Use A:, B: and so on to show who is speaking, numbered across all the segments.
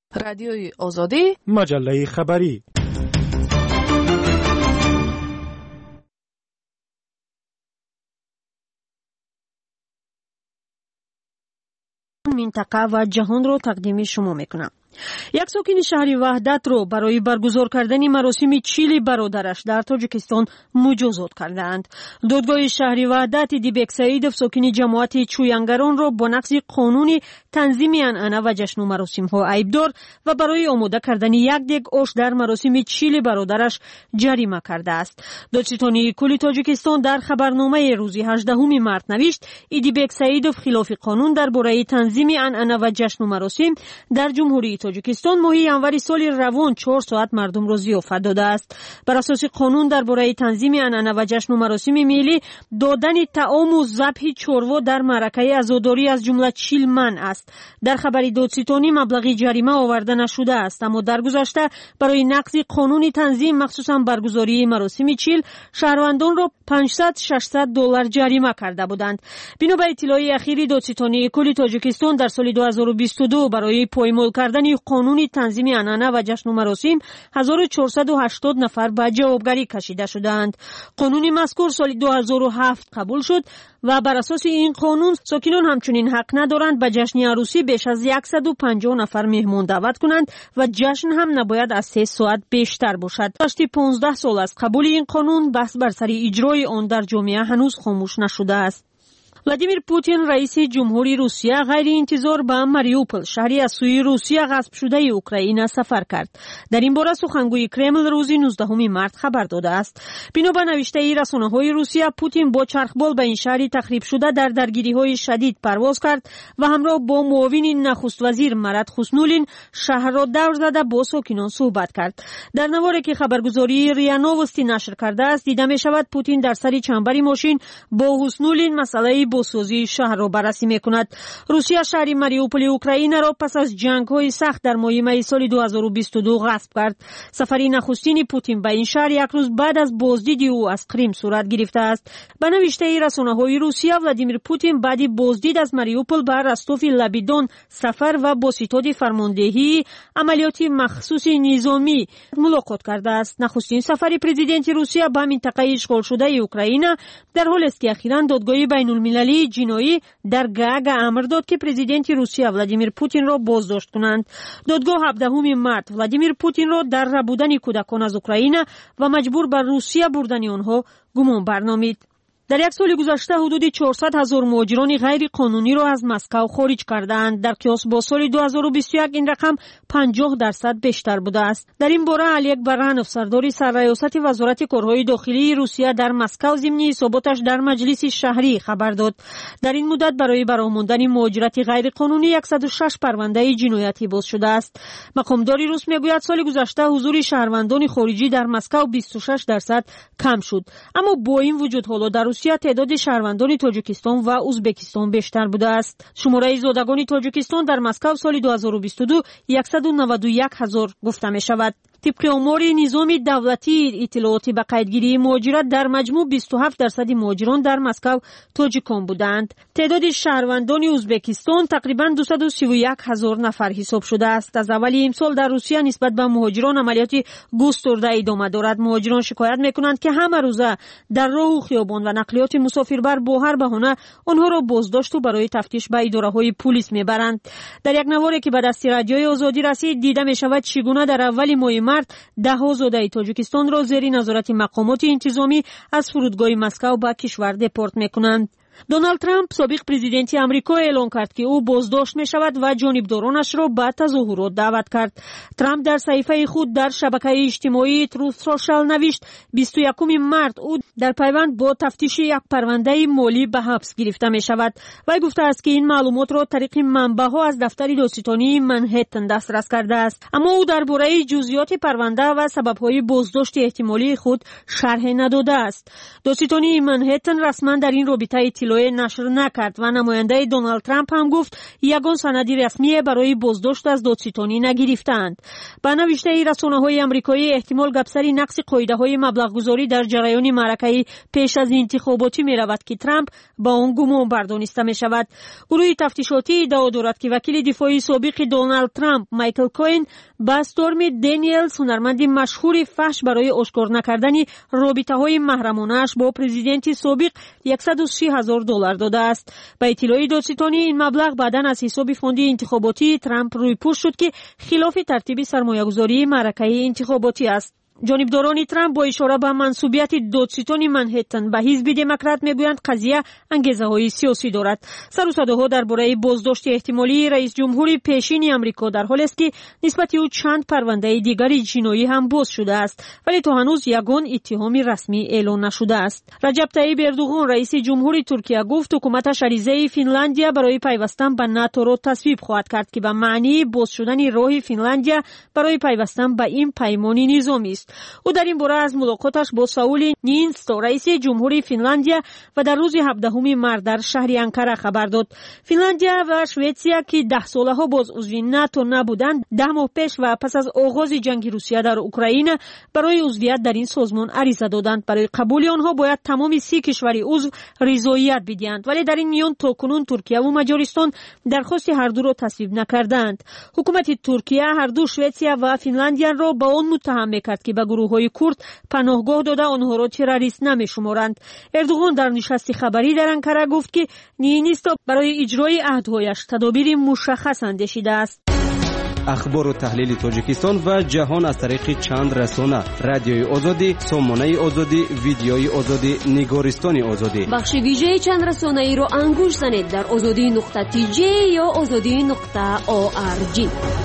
A: رادیوی آزادی،
B: مجله خبری.
C: منطقه و جهان رو تقدیم شما میکنم. یک ساکن شهر وحدت رو برای برگزار کردن مراسم چیل برادرش در تاجیکستان مجازات کردند. دادگاه شهر وحدت دیبک سعیدов ساکن جماعت چوینگران را با نقض قانون تنظیم عنعنه و جشن و مراسم ها عیبدار و برای آماده کردن یک دیگ آش در مراسم چیل برادرش جریمه کرده است. دادستانی کل تاجیکستان در خبرنامه روز 18 مارس نوشت دیبک سعیدов خلاف قانون درباره تنظیم عنعنه و جشن و مراسم در جمهوری تاجیکستان ماه ینوری سال روان 4 ساعت مردم را ضیافت داده است. بر اساس قانون درباره تنظیم عنعنه و جشن و مراسم ملی دادن طعام و ذبح چروا در معرکه عزاداری از جمله 40 منع است. در خبر دادستانی مبلغ جریمه آورده نشده است، اما در گذشته برای نقض قانون تنظیم مخصوصا برگزاری مراسم چیل شهروندان را $500-600 جریمه کرده بودند. بنا به اطلاع اخیر دادستانی کل تاجیکستان در سال 2022 برای پایمال کردن قانون تنظیم عنعنه و جشن و مراسم 1480 نفر به جوابگری کشیده شدند. قانون مذکور سال 2007 قبول شد و بر اساس این قانون ساکنان همچنین حق ندارند به جشن عروسی بیش از 150 نفر مهمان دعوت کنند و جشن هم نباید از 3 ساعت بیشتر باشد. گذشته 15 سال از قبول این قانون بحث بر سر اجرای آن در جامعه هنوز خاموش نشده است. ولادیمیر پوتین رئیس جمهوری روسیه غیر انتظار به ماریوپول شهری از سوی روسیه غصب شده اوکراین سفر کرد. در این باره سخنگوی کرمل روز 19 مارس خبر داده است. بنا به نوشته رسانه‌های روسیه پوتین با چرخبال به این شهری تخریب شده در درگیری‌های شدید پرواز کرد و همراه با معاون نخست وزیر مراد خوسنولین شهر را دور زده با ساکنان صحبت کرد. در نواری که خبرگزاری ریا نووستی نشر کرده است دیده می‌شود پوتین در سر چنبری ماشین با خوسنولین مسئله بازسازی شهر را بررسی میکند. روسیه شهر ماریوپول اوکراین را پس از جنگ‌های سخت در ماه می سال 2022 غصب کرد. سفر نخستین پوتین به این شهر یک روز بعد از بازدید او از کریم صورت گرفته است. به نوشته رسانه‌های روسیه ولادیمیر پوتین بعد بازدید از ماریوپول به رستوف لبیدون سفر و با ستاد فرماندهی عملیات مخصوص نظامی ملاقات کرده است. نخستین سفر پرزیدنت روسیه به منطقه اشغال شده اوکراین در حالی است که اخیراً دادگاه بین‌المللی جنایی در گاگ امر داد که پرزیدنت روسیه ولادیمیر پوتین را بازداشت کنند. دادگاه 17 مارس ولادیمیر پوتین را در ربودن کودکان از اوکراین و مجبور به روسیه بردن آنها گمان برنامید. در یک سال گذشته حدود 400,000 مهاجران غیر قانونی را از مسکو خارج کردند. در قیاس با سال 2021 این رقم 50% بیشتر بوده است. در این باره علیک برهنوف سردار سرریاست وزارت کارهای داخلی روسیه در مسکو ضمن حساباتش در مجلس شهری خبر داد. در این مدت برای برآمدن مهاجرت غیر قانونی 106 پرونده جنایتی باز شده است. مقامدار روس میگوید سال گذشته حضور شهروندان خارجی در مسکو 26% کم شد، اما با این وجود حالا در تعداد شهروندان تاجیکستان و ازبکستان بیشتر بوده است. شماره زادگان تاجیکستان در مسکو سال 2022 191,000 گفته می شود. طبق آمار نظام دولتی اطلاعاتی به قیدگیری مهاجرت در مجموع 27% مهاجران در مسکو تاجیکان بودند. تعداد شهروندان ازبکستان تقریبا 231,000 نفر حساب شده است. از اول امسال در روسیه نسبت به مهاجران عملیات گسترده ادامه دارد. مهاجران شکایت میکنند که همه روزه در راه و خیابان و نقلیات مسافربر با هر بهانه آنها را بازداشت و برای تفتیش به اداره‌های پلیس میبرند. در یک نواری که به دست رادیوی آزادی رسید دیده میشود چگونه در اول ماه مارس ده زاده تاجیکستان را زیر نظارت مقامات انتظامی از فرودگاه مسکو به کشور دپورت میکنند. دونالد ترامپ سابق پرزیدنت آمریکا اعلان کرد که او بازداشت می شود و جانبدارانش را به تظاهرات دعوت کرد. ترامپ در صفحه خود در شبکه اجتماعی تروث سوشال نوشت 21 مارس او در پیوند با تفتیش یک پرونده مالی به حبس گرفته می شود. وی گفته است که این معلومات را طریق منبع‌ها از دفتر دادستانی منهتن دسترس کرده است، اما او درباره جزئیات پرونده و سبب‌های بازداشت احتمالی خود شرح نداده است. دادستانی منهتن رسما در این رابطه اطلاع نشر نکرد و نماینده دونالد ترامپ هم گفت یگان سندی رسمی برای بازداشت از دادستانی نگرفتند. با نوشته رسانه‌های آمریکایی احتمال گپسری نقض قاعده‌های مبلغ‌گذاری در جریان معرکه پیش از انتخاباتی می‌رود که ترامپ با آن گمان بردانسته می‌شود. گروه تفتیشاتی ادعا دارد که وکیل دفاعی سابق دونالد ترامپ مایکل کوین با استورمی دانیلز هنرمند مشهور فحش برای آشکار نکردن رابطه‌های محرمانه‌اش با پرزیدنت سابق $130,000 داده است. با اطلاع دادستانی این مبلغ بعداً از حساب فوند انتخاباتی ترامپ روی پوست شد که خلاف ترتیب سرمایه‌گذاری معرکه انتخاباتی است. جانبداران ترامپ با اشاره به منصوبیت دادستان منهتن به حزب دموکرات میگویند قضیه انگیزه‌های سیاسی دارد. سر و صداها درباره بازداشت احتمالی رئیس جمهور پیشین آمریکا در حالی است که نسبت او چند پرونده دیگری جنایی هم باز شده است، ولی تا هنوز یگان اتهام رسمی اعلان نشده است. رجب طیب اردوغان رئیس جمهور ترکیه گفت حکومتش عریضه فنلاندیا برای پیوستن به ناتو را تصویب خواهد کرد که به معنی باز شدن راه فنلاندیا برای پیوستن به این پیمان نظامی است. او در این باره از ملاقاتش با ساول نینستو رئیس جمهور فنلاندیا و در روز 17 مارس در شهر انکره خبر داد. فنلاندیا و سوئیسیا که 10 ساله ها باز عضو ناتو نبودند 10 ماه پیش و پس از آغاز جنگ روسیه در اوکراین برای عضویت در این سازمان عریضه دادند. برای قبول آنها باید تمام 30 کشور عضو رضایت بدهند، ولی در این میان تاکنون ترکیه و مجارستان درخواست هر دو را تصویب نکردند. حکومت ترکیه هر دو سوئیسیا و فنلاندیا را با آن متهم می‌کرد که به گروه‌های کرد پناهگاه داده آنها را تروریست نمی‌شمارند. اردوغان در نشست خبری در انکره گفت که نینیستا برای اجرای عهدهایش تدابیر مشخص اندیشیده است.
A: اخبار و تحلیل تاجیکستان و جهان از طریق چند رسانه: رادیوی آزادی، سامانه آزادی، ویدیوی آزادی، نگارستان آزادی.
B: بخش ویژه چند رسانه ای را انگوش زنید در azadi.tj یا azadi.org.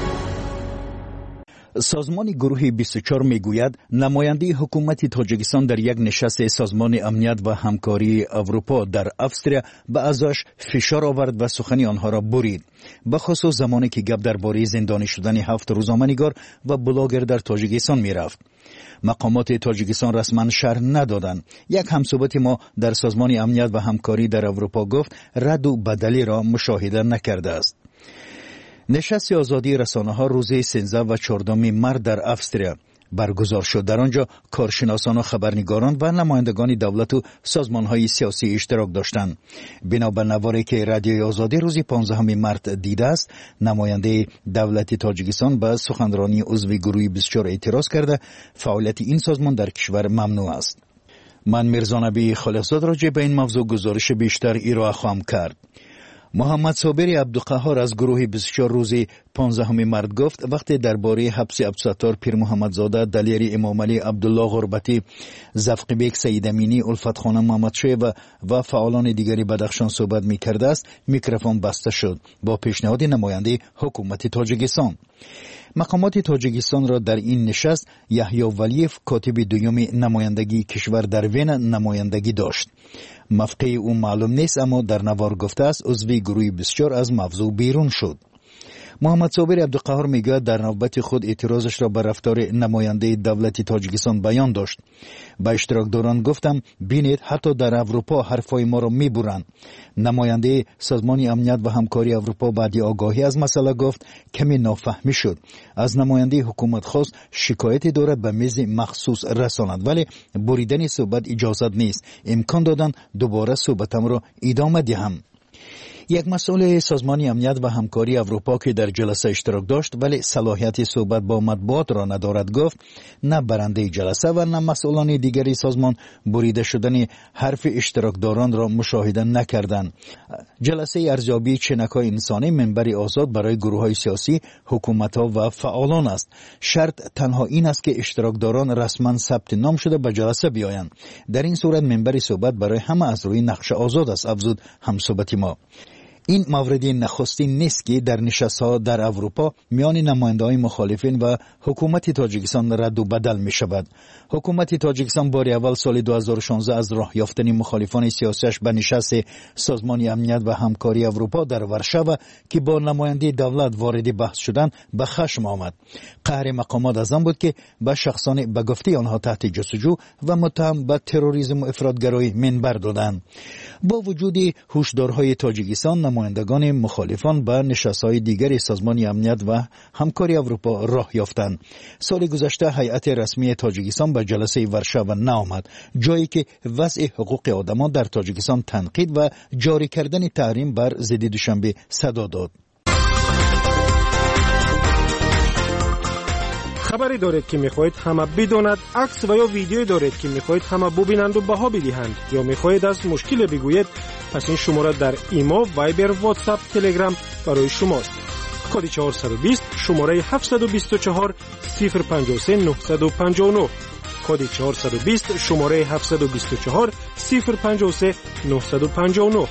D: سازمان گروه 24 میگوید نماینده حکومت تاجیکستان در یک نشست سازمان امنیت و همکاری اروپا در افسریا به اعضاش فشار آورد و سخنی آنها را برید، به خصوص زمانی که گپ درباره زندانی شدن 7 روزنامه‌نگار و بلاگر در تاجیکستان میرفت. مقامات تاجیکستان رسما شرح ندادند. یک همصحبت ما در سازمان امنیت و همکاری در اروپا گفت رد و بدلی را مشاهده نکرده است. نشست آزادی رسانه‌ها روز 13 و 14 مارس در افسریا برگزار شد. در آنجا کارشناسان و خبرنگاران و نمایندگان دولت و سازمان‌های سیاسی اشتراک داشتند. بنابر نواری که رادیوی آزادی روز 15 مارس دیده است، نماینده دولت تاجیکستان به سخنرانی عضو گروه 24 اعتراض کرده فعالیت این سازمان در کشور ممنوع است. من میرزا نبی خالقزاد راجع به این موضوع گزارش بیشتر ارائه خواهم کرد. محمد صابر عبدالقهار از گروه 24 روز 15 مارس گفت وقتی درباره حبس عبدالستار پیر محمدزاده، دلیر امام علی، عبدالله غربتی، زفق بیگ سید امینی، الفت خانم محمدشاه و فعالان دیگری بدخشان صحبت می‌کرده است، میکروفون بسته شد با پیشنهاد نماینده حکومت تاجیکستان. مقامات تاجیکستان را در این نشست یحیی ولیف کاتب دوم نمایندگی کشور در وین نمایندگی داشت. موقع او معلوم نیست، اما در نوار گفته است عضو گروه 24 از موضوع بیرون شد. محمد صابر عبدالقهار میگوید در نوبت خود اعتراضش را به رفتار نماینده دولت تاجیکستان بیان داشت. با اشتراکداران گفتم بینید حتی در اروپا حرفای ما را میبرند. نماینده سازمان امنیت و همکاری اروپا بعد آگاهی از مسئله گفت کمی نافهمی شد. از نماینده حکومت خواست شکایتی دارد به میز مخصوص رساند، ولی بریدن صحبت اجازت نیست. امکان دادن دوباره صحبتم را ادامه دهم. یک مسئول سازمان امنیت و همکاری اروپا که در جلسه اشتراک داشت ولی صلاحیت صحبت با مطبوعات را ندارد گفت نه برنده جلسه و نه مسئولان دیگری سازمان بریده شدن حرف اشتراکداران را مشاهده نکردند. جلسه ارزیابی چنک‌های انسانی منبری آزاد برای گروه‌های سیاسی، حکومت‌ها و فعالان است. شرط تنها این است که اشتراکداران رسما ثبت نام شده به جلسه بیایند. در این صورت منبری صحبت برای همه از روی نقش آزاد است، افزود همصحبت ما. این مورد نخستین نیست که در نشست‌ها در اروپا میان نماینده‌های مخالفین و حکومت تاجیکستان رد و بدل می شود. حکومت تاجیکستان بار اول سال 2016 از راه یافتن مخالفان سیاسیش به نشست سازمان امنیت و همکاری اروپا در ورشو که با نماینده دولت وارد بحث شدند به خشم آمد. قهر مقامات از آن بود که به شخصان به گفته آنها تحت جستجو و متهم به تروریسم و افراطگرایی منبر دادند. با وجود هشدارهای تاجیکستان، نمایندگان مخالفان به نشست‌های دیگر سازمان امنیت و همکاری اروپا راه یافتند. سال گذشته هیئت رسمی تاجیکستان به جلسه ورشو نآمد، جایی که وضع حقوق آدمان در تاجیکستان تنقید و جاری کردن تحریم بر ضد دوشنبه صدا داد.
E: خبری دارید که میخواهید همه بداند، عکس و یا ویدیویی دارید که میخواهید همه ببینند و بها بدهند، یا میخواهید از مشکل بگویید، پس این شماره در ایمو، وایبر، واتساپ، تلگرام برای شماست. کد 420 شماره 724 053 959. کد 420 شماره 724 053 959.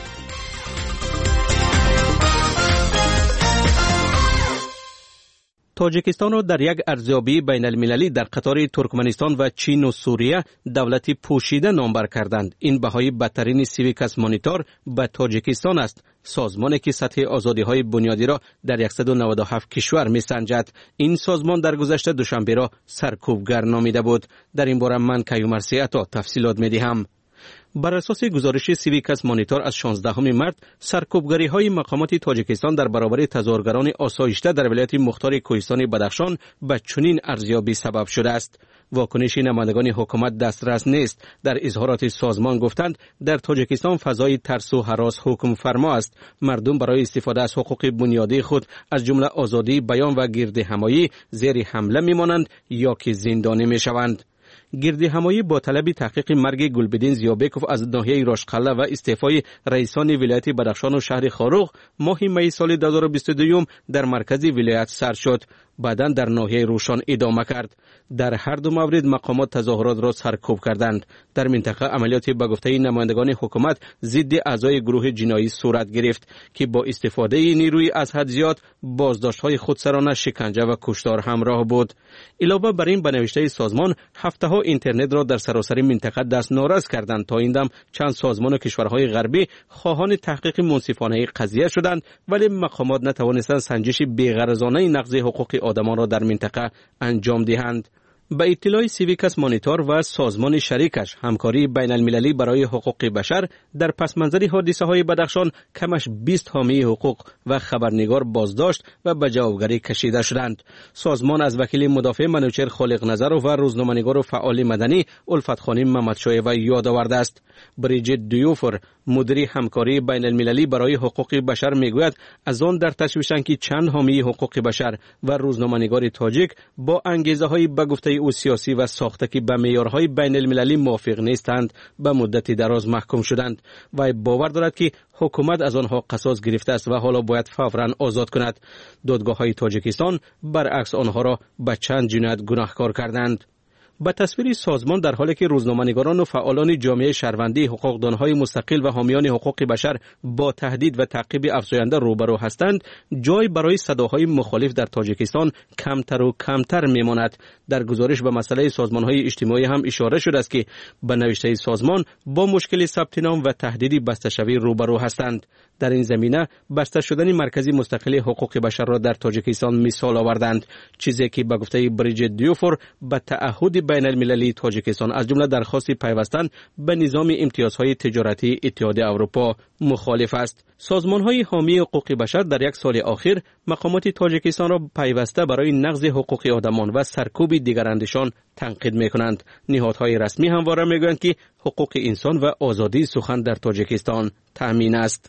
A: تاجیکستان را در یک ارزیابی بین المللی در قطار ترکمنستان و چین و سوریه دولتی پوشیده نامبر کردند. این بهای بدترین سیویکس مانیتور به تاجیکستان است، سازمانی که سطح آزادی‌های بنیادی را در 197 کشور می‌سنجد. این سازمان در گذشته دوشنبه را سرکوبگر نامیده بود. در این باره من کیومرثی عطا تفصیلات می‌دهم. بر اساس گزارش سیویکس مانیتور از 16 مارس، سرکوبگری‌های مقامات تاجیکستان در برابر تظاهرگران آسایشته در ولایت مختار کوهستان بدخشان به چنین ارزیابی سبب شده است. واکنش نمایندگان حکومت دسترس نیست. در اظهارات سازمان گفتند در تاجیکستان فضای ترس و هراس حکم فرما است. مردم برای استفاده از حقوق بنیادی خود از جمله آزادی بیان و گردهمایی زیر حمله میمانند یا که زندانی میشوند. گردهمایی با طلب تحقیق مرگ گلبدین زیابکوف از ناحیه راشقله و استعفای رئیسان ولایت بدخشان و شهر خاروق ماه می سال 2022 در مرکز ولایت سر شد. بعداً در ناحیه روشان ادامه کرد. در هر دو مورد مقامات تظاهرات را سرکوب کردند. در منطقه عملیات به گفته نمایندگان حکومت ضد اعضای گروه جنایی صورت گرفت که با استفاده نیروی از حد زیاد، بازداشت‌های خودسرانه، شکنجه و کشتار همراه بود. علاوه بر این، به نوشته سازمان، هفته‌ها اینترنت را در سراسر منطقه دست ناراض کردند. تا این دم چند سازمان و کشورهای غربی خواهان تحقیق منصفانه قضیه شدند، ولی مقامات نتوانستند سنجش بی‌غرضانه نقض حقوق آدمان را در منطقه انجام دهند. به اطلاع سیویکس مانیتور و سازمان شریکش، همکاری بین المللی برای حقوق بشر، در پس منظر حادثه های بدخشان کمش 20 حامی حقوق و خبرنگار بازداشت و به جوابگری کشیده شدند. سازمان از وکیل مدافع منوچهر خالق نظر و روزنامه‌نگار و فعال مدنی الفت خانم محمدشایوه یاد آورده است. بریجیت دیوفر، مدیر همکاری بین المللی برای حقوق بشر، میگوید از آن در تشویشند که چند حامی حقوق بشر و روزنامه‌نگار تاجیک با انگیزه‌های به گفته او سیاسی و ساخته که به معیارهای بین المللی موافق نیستند به مدت دراز محکوم شدند و باور دارد که حکومت از آنها قصاص گرفته است و حالا باید فوراً آزاد کند. دادگاه‌های تاجیکستان برعکس آنها را به چند جنایت گناهکار کردند. به تصویر سازمان، در حالی که روزنامه‌نگاران و فعالان جامعه شهروندی، حقوقدانهای مستقل و حامیان حقوق بشر با تهدید و تعقیب افزاینده روبرو هستند، جای برای صداهای مخالف در تاجیکستان کمتر و کمتر میماند. در گزارش به مسئله سازمان‌های اجتماعی هم اشاره شده است که به نوشته سازمان با مشکل ثبت نام و تهدید بسته‌شوی روبرو هستند. در این زمینه بسته شدن مرکزی مستقل حقوق بشر را در تاجیکستان مثال آوردند، چیزی که به گفته بریجیت دیوفور به تعهد بین المللی تاجیکستان از جمله درخواست پیوستن به نظام امتیازهای تجارتی اتحادیه اروپا مخالف است. سازمان‌های حامی حقوق بشر در یک سال اخیر مقامات تاجیکستان را پیوسته برای نقض حقوق آدمان و سرکوب دیگراندیشان تنقید می‌کنند. نهادهای رسمی همواره می‌گویند که حقوق انسان و آزادی سخن در تاجیکستان تأمین است.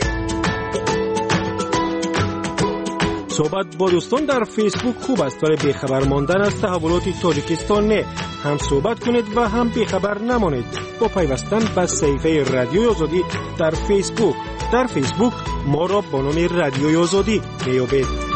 E: صحبت با دوستان در فیسبوک خوب است، ولی بیخبر ماندن از تحولات تاجیکستان نه. هم صحبت کنید و هم بیخبر نمانید با پیوستن به صفحه رادیوی آزادی در فیسبوک. در فیسبوک ما را با نام رادیوی آزادی میابید.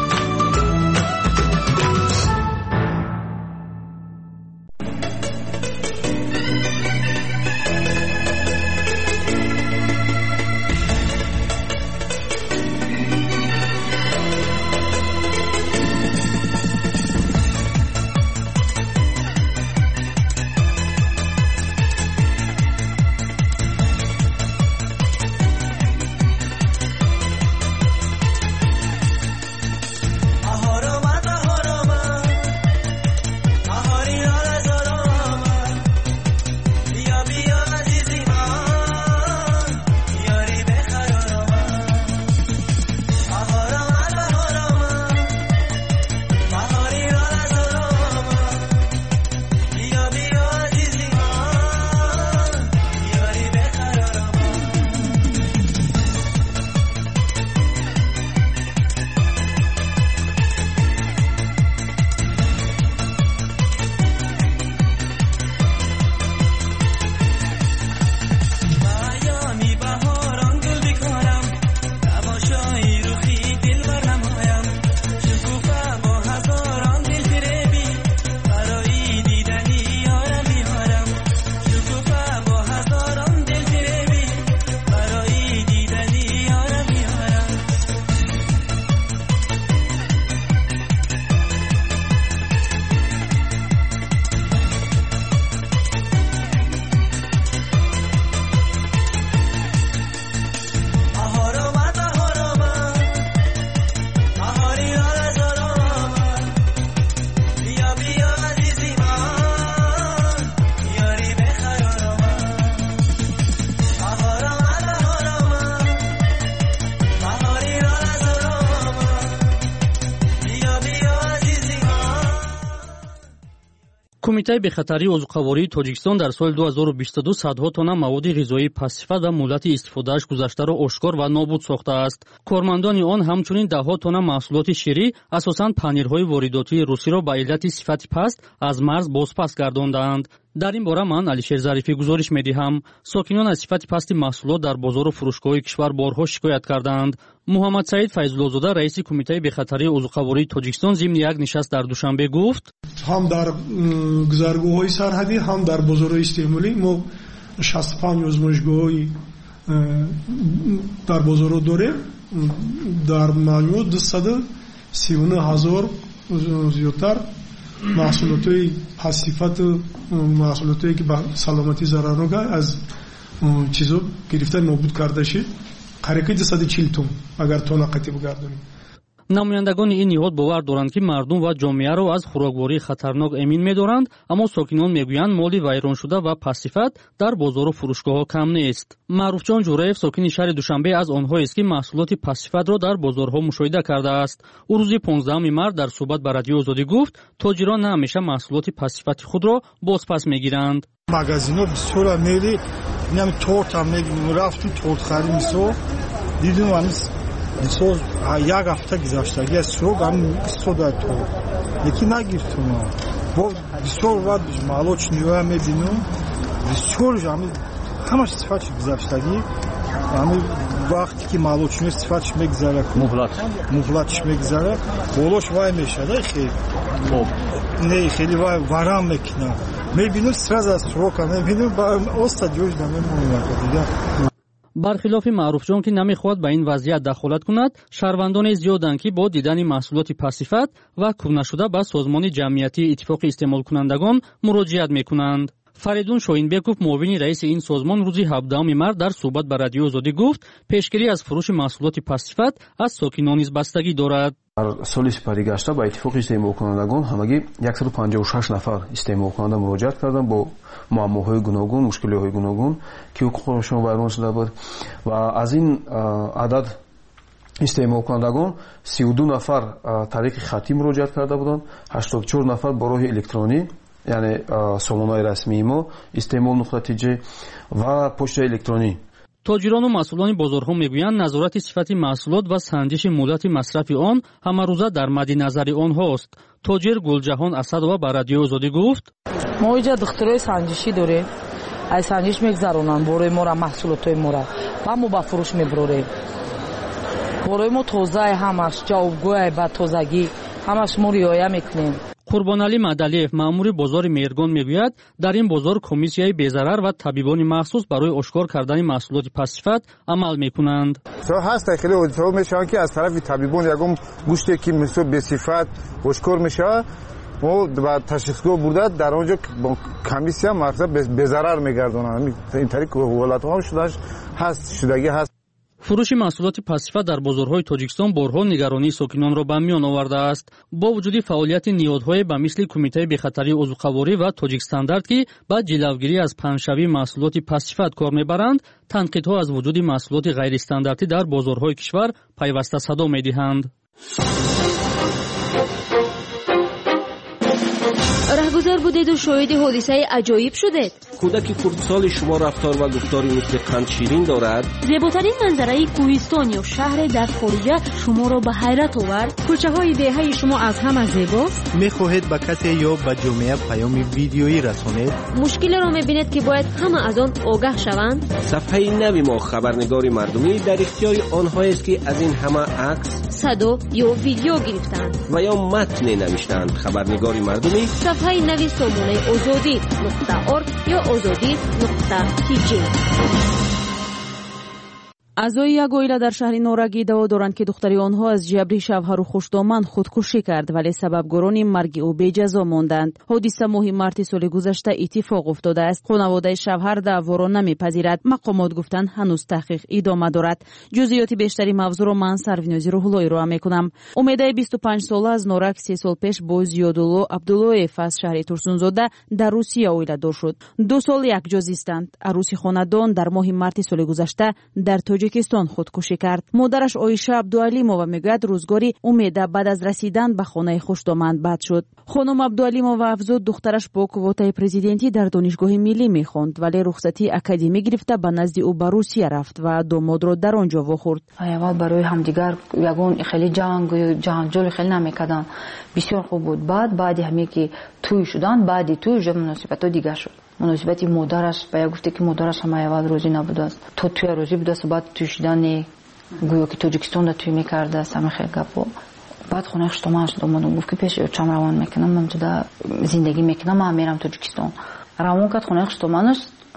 F: کمیته بخطری عضوقواری تاجیکستان در سال 2022 صدها تن مواد غذایی پس‌صفت و مهلت استفادهش گذشته را آشکار و نابود ساخته است. کارمندان آن همچنین دهها تن محصولات شیری اساساً پنیرهای وارداتی روسی را به علت صفت پست از مرز بازپس گرداندند. در این باره من علیشیر ظریفی گزارش می‌دهم. ساکنان از صفت پست محصولات در بازار و فروشگاه کشور بارها شکایت کردند. محمد سعید فیض‌الله‌زاده رئیس کمیته بخطری عضوقواری تاجیکستان ضمن یک نشست در دوشنبه گفت:
G: هم در گذرگاه‌های سرحدی هم در بازارهای استعمالی ما 65 آزمایشگاه‌های در بازار داریم. در مجموع 239,000 زیادتر محصولات پس‌صفت، محصولاتی که به سلامتی ضررناک از چیزا گرفته نابود کرده شد، قریب 240 تن اگر تن قطعی بگردانیم.
F: намояндагони ин ниҳод бовар доранд ки мардум ва ҷомеаро аз хӯроквории хатарнок эмин медоранд, аммо сокинон мегӯянд моли вайроншуда ва пассифат дар бозору фурӯшгоҳҳо кам нест. маъруфҷон ҷураев сокини шаҳри душанбе аз онҳоест ки маҳсулоти пассифатро дар бозорҳо мушоҳида кардааст. ӯ рӯзи 15 март дар суҳбат ба радиои озодӣ гуфт: тоҷирон на ҳамеша маҳсулоти пассифати худро бозпас мегиранд.
H: магазинҳо бисёра мели нами тортам рафту тортхари мисол дидум мисол як ҳафта гузаштаги аз сӯрок ҳамин 100 торт лекин нагирифтум. бо бисёр вақт молочниҳоя мебинум бисёр ҳамаш сифати гузаштагӣ ҳамин вақте ки молочниҳо сифатиш мегузара муҳлатиш мегузара болош вай мешада хеле не хеле вай варам мекина мебинум сразу аз сӯрока мебинум оста ҷош намемонад дига.
F: бархилофи маъруфҷон ки намехоҳад ба ин вазъият дахолат кунад, шаҳрвандоне зиёданд ки бо дидани маҳсулоти пассифат ва кӯнашуда ба созмони ҷамъиятии иттифоқи истеъмолкунандагон муроҷиат мекунанд. фаридун шоҳинбеков муовини раиси ин созмон рӯзи 17 март дар суҳбат ба радиои озодӣ гуфт: пешгирӣ аз фурӯши маҳсулоти пассифат аз сокинон низ бастагӣ дорад.
I: дар соли сипарӣ гашта ба иттифоқи истеъмолкунандагон ҳамагӣ 156 нафар истеъмолкунанда муроҷиат карданд бо муаммоҳои гуногун, мушкилиҳои гуногун ки ҳуқуқҳояшон вайрон шуда буд ва аз ин адад истеъмолкунандагон 32 нафар тариқи хатӣ муроҷиат карда буданд, 84 нафар бо роҳи электронӣ, яъне солонаи расмии мо истеъмол.tj ва почтаи электронӣ.
F: тоҷирону масъулони бозорҳо мегӯянд назорати сифати маҳсулот ва санҷиши муддати масрафи он ҳамарӯза дар мадди назари онҳост. тоҷир Гулҷаҳон Асадова ба радиои озодӣ гуфт:
J: мо инҷа духтурои санҷишӣ дорем, ай санҷиш мегзаронанд борои мора маҳсулотои мора ва мо ба фурӯш мебурорем. борои мо тозаи ҳамаш ҷавобгӯяй ба тозагӣ ҳамаш мо риоя мекунем.
F: қурбоналӣ Мадалиев маъмури бозори Мергон мегӯяд: дар ин бозор комиссияи безарар ва табибони махсус барои ошкор кардани маҳсулоти пассифат амал мекунанд.
K: ҳаст хеле одитҳо мешаванд ки аз тарафи табибон ягон гӯште ки мисол бесифат ошкор мешавад мо ба ташхисгоҳ бурда дар онҷо комиссия мақсад безарар мегардонанд. ин тариқ ҳолатҳо ҳам шудагӣ ҳаст.
F: фурӯши маҳсулоти пассифат дар бозорҳои тоҷикистон борҳо нигаронии сокинонро ба миён овардааст. бо вуҷуди фаъолияти ниҳодҳое ба мисли кумитаи бехатарии узуқаворӣ ва тоҷикстандард ки ба ҷилавгирӣ аз панҷшавии маҳсулоти пассифат кор мебаранд, танқидҳо аз вуҷуди маҳсулоти ғайристандартӣ дар бозорҳои кишвар пайваста садо медиҳанд.
B: раҳгузар будеду шоҳиди ҳодисаи аҷоиб шудед.
A: кӯдаки хурдсоли шумо рафтор ва гуфтори мисли қандширин дорад?
C: зеботарин манзараи кӯҳистон ё шаҳре дар хориҷа шуморо ба ҳайрат овард?
L: кӯчаҳои деҳаи шумо аз ҳама зебост?
M: мехоҳед ба касе ё ба ҷомеа паёми видеоӣ расонед?
B: мушкилеро мебинед ки бояд ҳама аз он огаҳ шаванд?
A: сафҳаи нави мо хабарнигори мардумӣ дар ихтиёри онҳоест ки аз ин ҳама акс,
B: садо ё видео гирифтанд
A: ва ё матне навиштанд. хабарнигори мардумӣ
B: сафҳаи нави сомонаи озодӣ.org ё озодӣ.tj.
L: аъзои як оила дар шаҳри норагӣ даъво доранд ки духтари онҳо аз ҷабри шавҳару хушдоман худкушӣ кард, вале сабабгорони марги ӯ беҷазо монданд. ҳодиса моҳи марти соли гузашта иттифоқ уфтодааст. хонаводаи шавҳар даъворо намепазирад. мақомот гуфтанд ҳанӯз таҳқиқ идома дорад. ҷузъиёти бештари мавзӯъро ман Сарвинози Рӯҳулло ироа мекунам. умедаи 25 сола аз норак 3 сол пеш бо Зиёдулло Абдуллоев аз шаҳри Турсунзода дар Русия оиладор шуд. 2 сол якҷо зистанд. арӯси хонадон дар моҳи марти соли гузашта дар توجیکستان خودکشی کرد. مادرش آیشه عبدوعلیمова میگوید روزگاری امید بعد از رسیدن به خانه خوشدامن بد شد. خانم عبدوعلیمова افزود دخترش با قوت پرزیدنتی در دانشگاه ملی میخوند ولی رخصتی اکادمی گرفته به نزد او به روسیه رفت و داماد را در آنجا واخورد.
N: اول برای همدیگر یگان خیلی جنجال خیلی نمیکردن. بسیار خوب بود. بعد همین که توی شدن بعدی توی مناسبت دیگه شد. مناسبتی مادرش به گفته که مادرش هم اول روزی نبوده است. تو توی روزی بوده است بعد توی شدن گویا که تاجیکستان را توی میکرده است همه خیلی گپو. بعد خونه خشتمان شد اومدم گفت که پیش چم روان میکنم من تو زندگی میکنم من میرم تاجیکستان. روان کرد خونه خشتمانش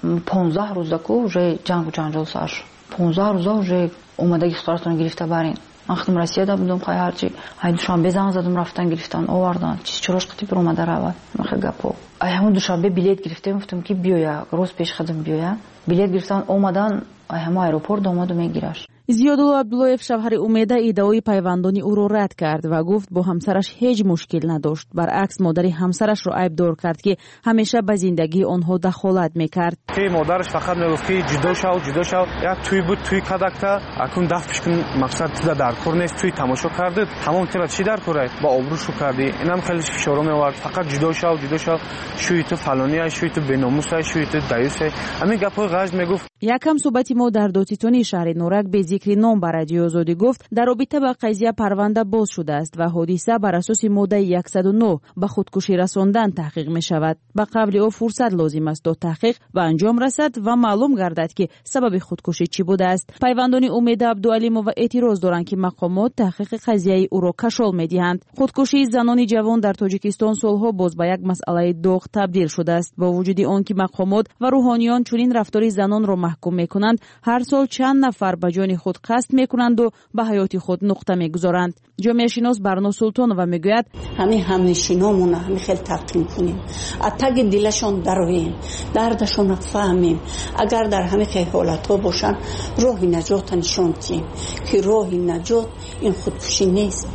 N: 15 روزه کو вже جنگ و جنجال سر شد. 15 روزه вже اومدگی خطراتون گرفته برین. من خودم رسیده بودم خیلی هرچی دوشنبه زنگ زدم رفتن گرفتن آوردن چراش قطعی پر اومده رود خیلی گپو همون دوشنبه بلیت گرفتم گفتم که بیایا روز پیش خودم بیایا بلیت گرفتن اومدن همون آیروپورت اومد و میگیرش.
L: زیادالله عبداللهیف شوهر امیده ایده‌های پیوندانی او را رد کرد و گفت با همسرش هیچ مشکل نداشت. برعکس مادر همسرش را عیبدار کرد که همیشه به زندگی آنها دخالت میکرد.
O: مادرش فقط میگفت که جدا شو یا توی بود توی کدکتا اكون دفعش کن مقصد تو در کار نیست توی تماشا کرده تمام تیمت چی در کاره با آبروشو کردی اینم خیلی فشار میآورد فقط جدا شو شوی تو فلانی شوی تو بناموس شوی تو دایوس همین گپای غلط میگفت.
L: یکم صحبت ما در دوتیتونی شهر نورک به ذکر نام بر رادیو آزادی گفت در رابطه با قضیه پرونده باز شده است و حادثه بر اساس ماده 109 به خودکشی رساندن تحقیق می شود. به قبل او فرصت لازم است تا تحقیق به انجام رسد و معلوم گردد که سبب خودکشی چی بوده است. پیوندان امید عبدوعلیمova اعتراض دارند که مقامات تحقیق قضیه او را کشال می دهند. خودکشی زنان جوان در تاجیکستان سالها باز به یک مسئله داغ تبدیل شده است. با وجود آن که مقامات و روحانیان چنین رفتار زنان را محکوم می کنند هر سال چند نفر به جان خود قصد میکنند و به حیات خود نقطه میگذارند. جامعه شناس برنا سلطانова میگوید
P: همنشینامون همین خیلی تقدیم کنیم اتگ دلشون درویم دردشون فهمیم اگر در همین حالت ها باشن راه نجات نشون دهیم که راه نجات این خودکشی نیست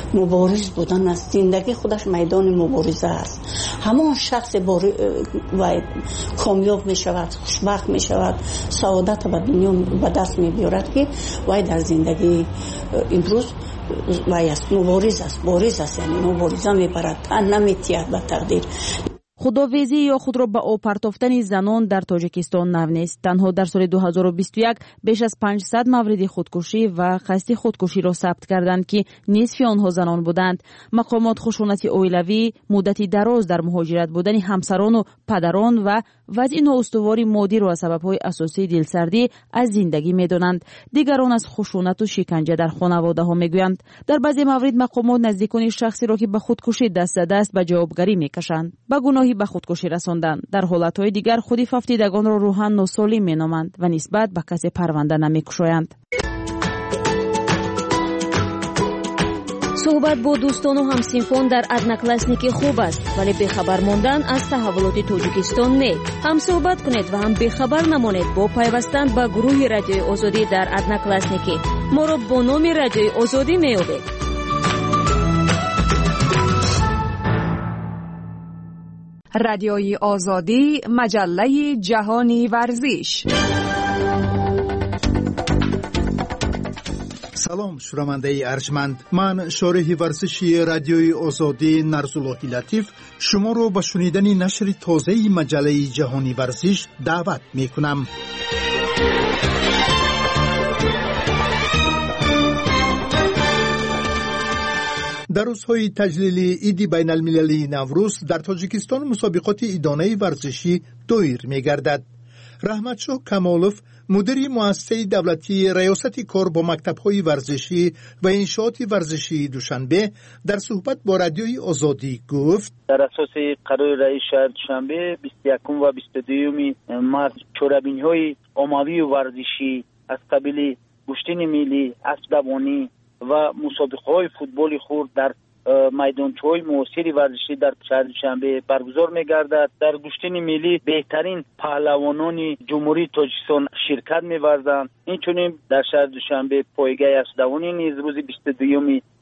P: مبارز بودن است. زندگی خودش میدان مبارزه است. همان شخص کامیاب می شود خوشبخت می شود سعادت به دنیا به دست می بیارد که وای در زندگی امروز وای است بارز است یعنی مبارزه می برد تن نمی تیاد به تقدیر.
L: خداویزی یا خود را به آب پرتافتن زنان در تاجیکستان نو نیست. تنها در سال 2021 بیش از 500 مورد خودکشی و قصد خودکشی را ثبت کردند که نصف آنها زنان بودند. مقامات خشونت اویلوی، مدتی دراز در مهاجرت بودن همسران و پدران و وضع نااستواری مادی را سبب‌های اساسی دلسردی از زندگی می‌دانند. دیگران از خشونت و شکنجه در خانواده‌ها می‌گویند. در بعضی موارد مقامات نزدیکان شخصی را که به خودکشی دست زده است به جوابگری می‌کشند. به گناهی به خودکشی رساندن. در حالت‌های دیگر خودی ففتیدگان را روحاً ناسالم می‌نامند و نسبت به کسی پرونده نمی‌گشایند.
B: صحبت با دوستان و همسنفان در ادناکلاسنیکی خوب است ولی بخبر ماندن از تحولات تاجیکستان نه. هم صحبت کنید و هم بخبر نمانید با پیوستن به گروه رادیوی آزادی در ادناکلاسنیکی. ما را با نام رادیوی آزادی میابید.
Q: رادیوی آزادی مجله جهانی ورزش.
R: سلام شنونده ارجمند، من شارح ورزشی رادیوی آزادی نرزاللهی لطیف شما رو به شنیدن نشر تازه مجله جهانی ورزش دعوت می کنم. در روزهای تجلیل عید بین المللی نوروز در تاجیکستان مسابقات عیدانه ورزشی دایر می گردد. رحمتشاه کمالوف مدیر مؤسسه دولتی ریاست کار با مکتب‌های ورزشی و انشاءات ورزشی دوشنبه در صحبت با رادیوی آزادی گفت
S: در اساس قرار رئیس شهر دوشنبه 21 و 22 مارس چورابین‌های عمومی ورزشی از قبیل گشتین ملی، اسب‌دوانی و مسابقه‌های فوتبال خرد در میدانچه‌های معاصر ورزشی در شهر دوشنبه برگزار می‌گردد. در گشتین ملی بهترین پهلوانان جمهوری تاجیکستان شرکت می‌ورزند. اینچنین در شهر دوشنبه پایگاه اسب‌دوانی نیز روز 22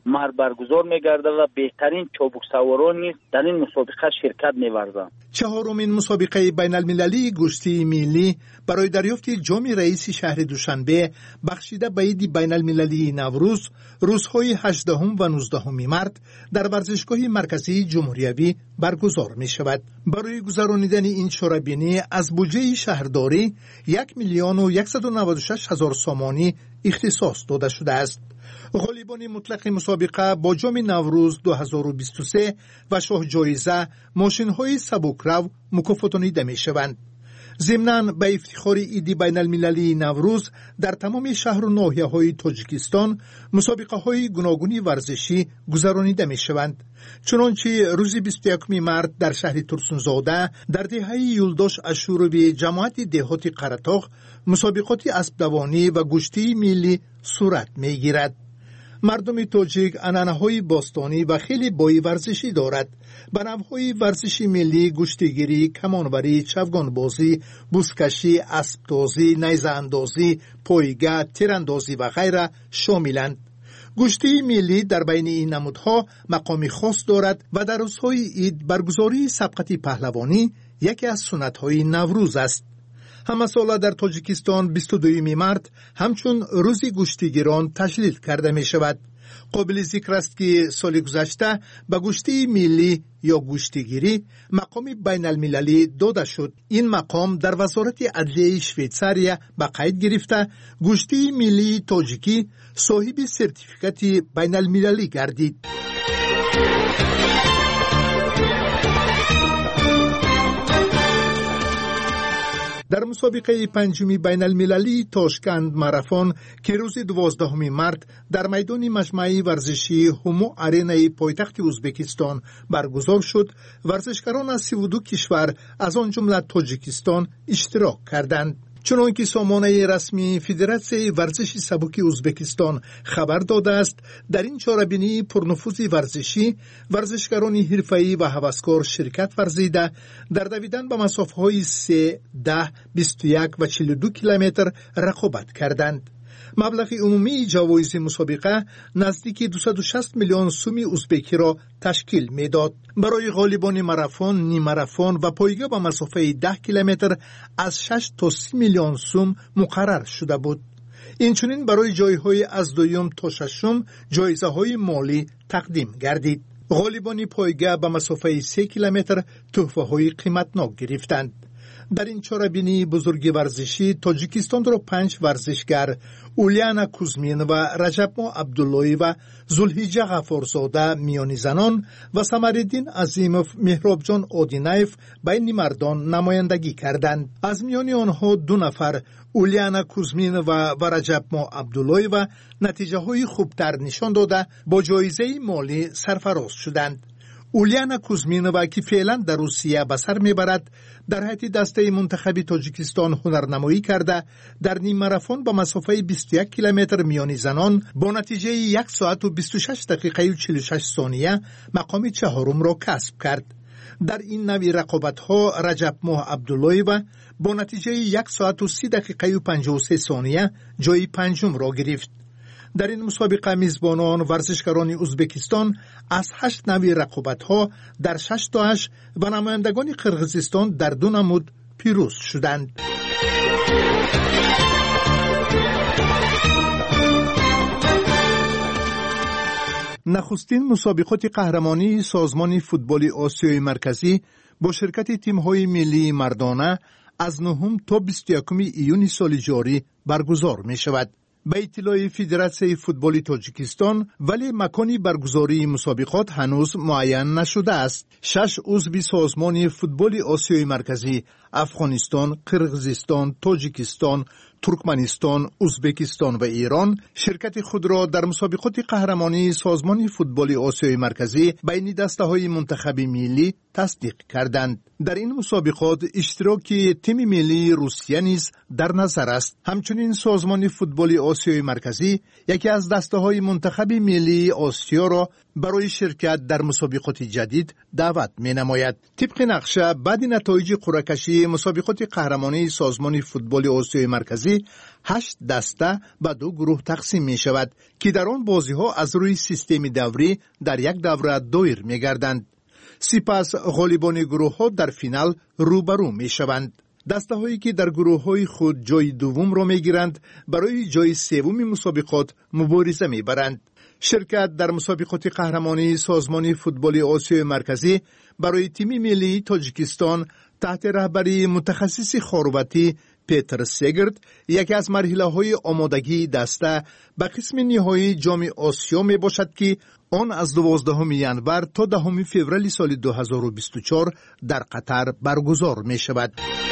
S: مرد برگزار میگرده و بهترین چابک سواران نیز در این مسابقه شرکت می‌ورزند.
R: چهارمین مسابقه بین المللی گشتی ملی برای دریافت جام رئیس شهر دوشنبه بخشیده به عید بین المللی نوروز روزهای 18 و 19 مارس در ورزشگاه مرکزی جمهوریوی برگزار می شود. برای گذرانیدن این چاره‌بینی از بودجه شهرداری 1,196,000 سامانی اختصاص داده شده است. غالبان مطلق مسابقه با جام نوروز 2023 و شاه جایزه ماشین‌های سبکرو مکافاتانیده می‌شوند. ضمناً به افتخار عید بین المللی نوروز در تمام شهر و ناحیه‌های تاجیکستان مسابقه‌های گوناگون ورزشی گذرانیده می‌شوند. چنانچه روز 21 مارس در شهر ترسونزاده در دهه یولداش اشوروی جماعت دهات قره‌طاق مسابقات اسب‌دوانی و گشتی ملی صورت می‌گیرد. مردم تاجیک عنعنه‌های باستانی و خیلی بای ورزشی دارد. به نوع‌های ورزشی ملی گشتیگیری، کمانوری، چوگان بازی، بوسکشی، اسب‌تازی، نیزه اندازی، پایگاه، تیراندازی و غیره شاملند. گشتی ملی در بین این نمودها مقامی خاص دارد و در روزهای عید برگزاری سبقت پهلوانی یکی از سنت‌های نوروز است. همه ساله در تاجیکستان 22 مارس همچون روزی گشتیگیران تجلیل کرده می شود. قابل ذکر است که سال گذشته به گشتی ملی یا گشتیگیری مقام بین المللی داده شد. این مقام در وزارت عدلیه شویتساریا به قید گرفته گشتی ملی تاجیکی صاحب سرتیفیکات بین المللی گردید. در مسابقه پنجمی بین المللی تاشکند ماراتون که روز 12 مارس در میدان مجمع ورزشی همو آرینای پایتخت ازبکستان برگزار شد، ورزشکاران از 32 کشور از آن جمله تاجیکستان اشتراک کردند. چنانکه سامانه رسمی فدراسیون ورزش سبک ازبکستان خبر داده است، در این چاره‌بینی پرنفوذ ورزشی ورزشکاران حرفه‌ای و هوسکار شرکت ورزیده در دویدن به مسافه‌های 3, 10, 21 و 42 کیلومتر رقابت کردند. مبلغ عمومی جوایز مسابقه نزدیک 260 میلیون سوم ازبکی را تشکیل میداد. برای غالبان ماراتون، نیم ماراتون و پایگاه با مسافه 10 کیلومتر از 6 تا 30 میلیون سوم مقرر شده بود. اینچنین برای جایهای از دوم تا ششم جایزه های مالی تقدیم گردید. غالبان پایگاه با مسافه 3 کیلومتر تحفه های قیمتناک گرفتند. در این چاره‌بینی بزرگ ورزشی تاجیکستان را 5 ورزشگر اولیانا کوزمین و رجب‌ما عبداللهی و زلحجه غفارزاده میانی زنان و سمرالدین عظیموف مهرابجان آدینایف بین مردان نمایندگی کردند. از میان آنها 2 نفر اولیانا کوزمین و رجب‌ما عبداللهی و نتیجه های خوبتر نشان داده با جایزه مالی سرفراز شدند. اولیانا کوزمینووا که فعلا در روسیه به سر میبرد در حیط دسته منتخب تاجیکستان هنرنمایی کرده در نیم ماراتون با مسافه 21 کیلومتر میانی زنان با نتیجه 1 ساعت و 26 دقیقه و 46 ثانیه مقام چهارم را کسب کرد. در این نوع رقابت‌ها رجب‌ما عبداللهی با نتیجه 1 ساعت و 30 دقیقه و 53 ثانیه جای پنجم را گرفت. در این مسابقه میزبانان ورزشکاران ازبکستان از 8 نوع رقابت‌ها در 6 تا 8 و نمایندگان قرغیزستان در 2 نمود پیروز شدند. نخستین مسابقات قهرمانی سازمان فوتبال آسیای مرکزی با شرکت تیم‌های ملی مردانه از 9 تا 21 ایون سال جاری برگزار می‌شود. به اطلاع فدراسیون فوتبال تاجیکستان ولی مکانی برگزاری مسابقات هنوز معین نشده است. 6 عضو سازمان فوتبال آسیای مرکزی افغانستان، قرغیزستان، تاجیکستان، ترکمنستان، ازبکستان و ایران شرکت خود را در مسابقات قهرمانی سازمان فوتبال آسیای مرکزی بین دسته‌های منتخب ملی تصدیق کردند. در این مسابقات اشتراک تیم ملی روسیه نیز در نظر است. همچنین سازمان فوتبال آسیای مرکزی یکی از دسته‌های منتخب ملی آسیا را برای شرکت در مسابقات جدید دعوت می‌نماید. طبق نقشه بعد نتایج قرعه‌کشی مسابقات قهرمانی سازمان فوتبال آسیای مرکزی 8 دسته به 2 گروه تقسیم می‌شود که در آن بازی‌ها از روی سیستم دوری در یک دوره دایر می‌گردند. سپس غالبان گروه‌ها در فینال روبرو می‌شوند. دسته‌هایی که در گروه‌های خود جای دوم را می‌گیرند برای جای سوم مسابقات مبارزه می‌برند. شرکت در مسابقات قهرمانی سازمان فوتبال آسیای مرکزی برای تیم ملی تاجیکستان تحت رهبری متخصص خاروبتی پیتر سگرد یکی از مرحله‌های آمادگی دسته به قسم نهایی جام آسیا می باشد که آن از 12 ینور تا 10 فوریه سال 2024 در قطر برگزار می شود.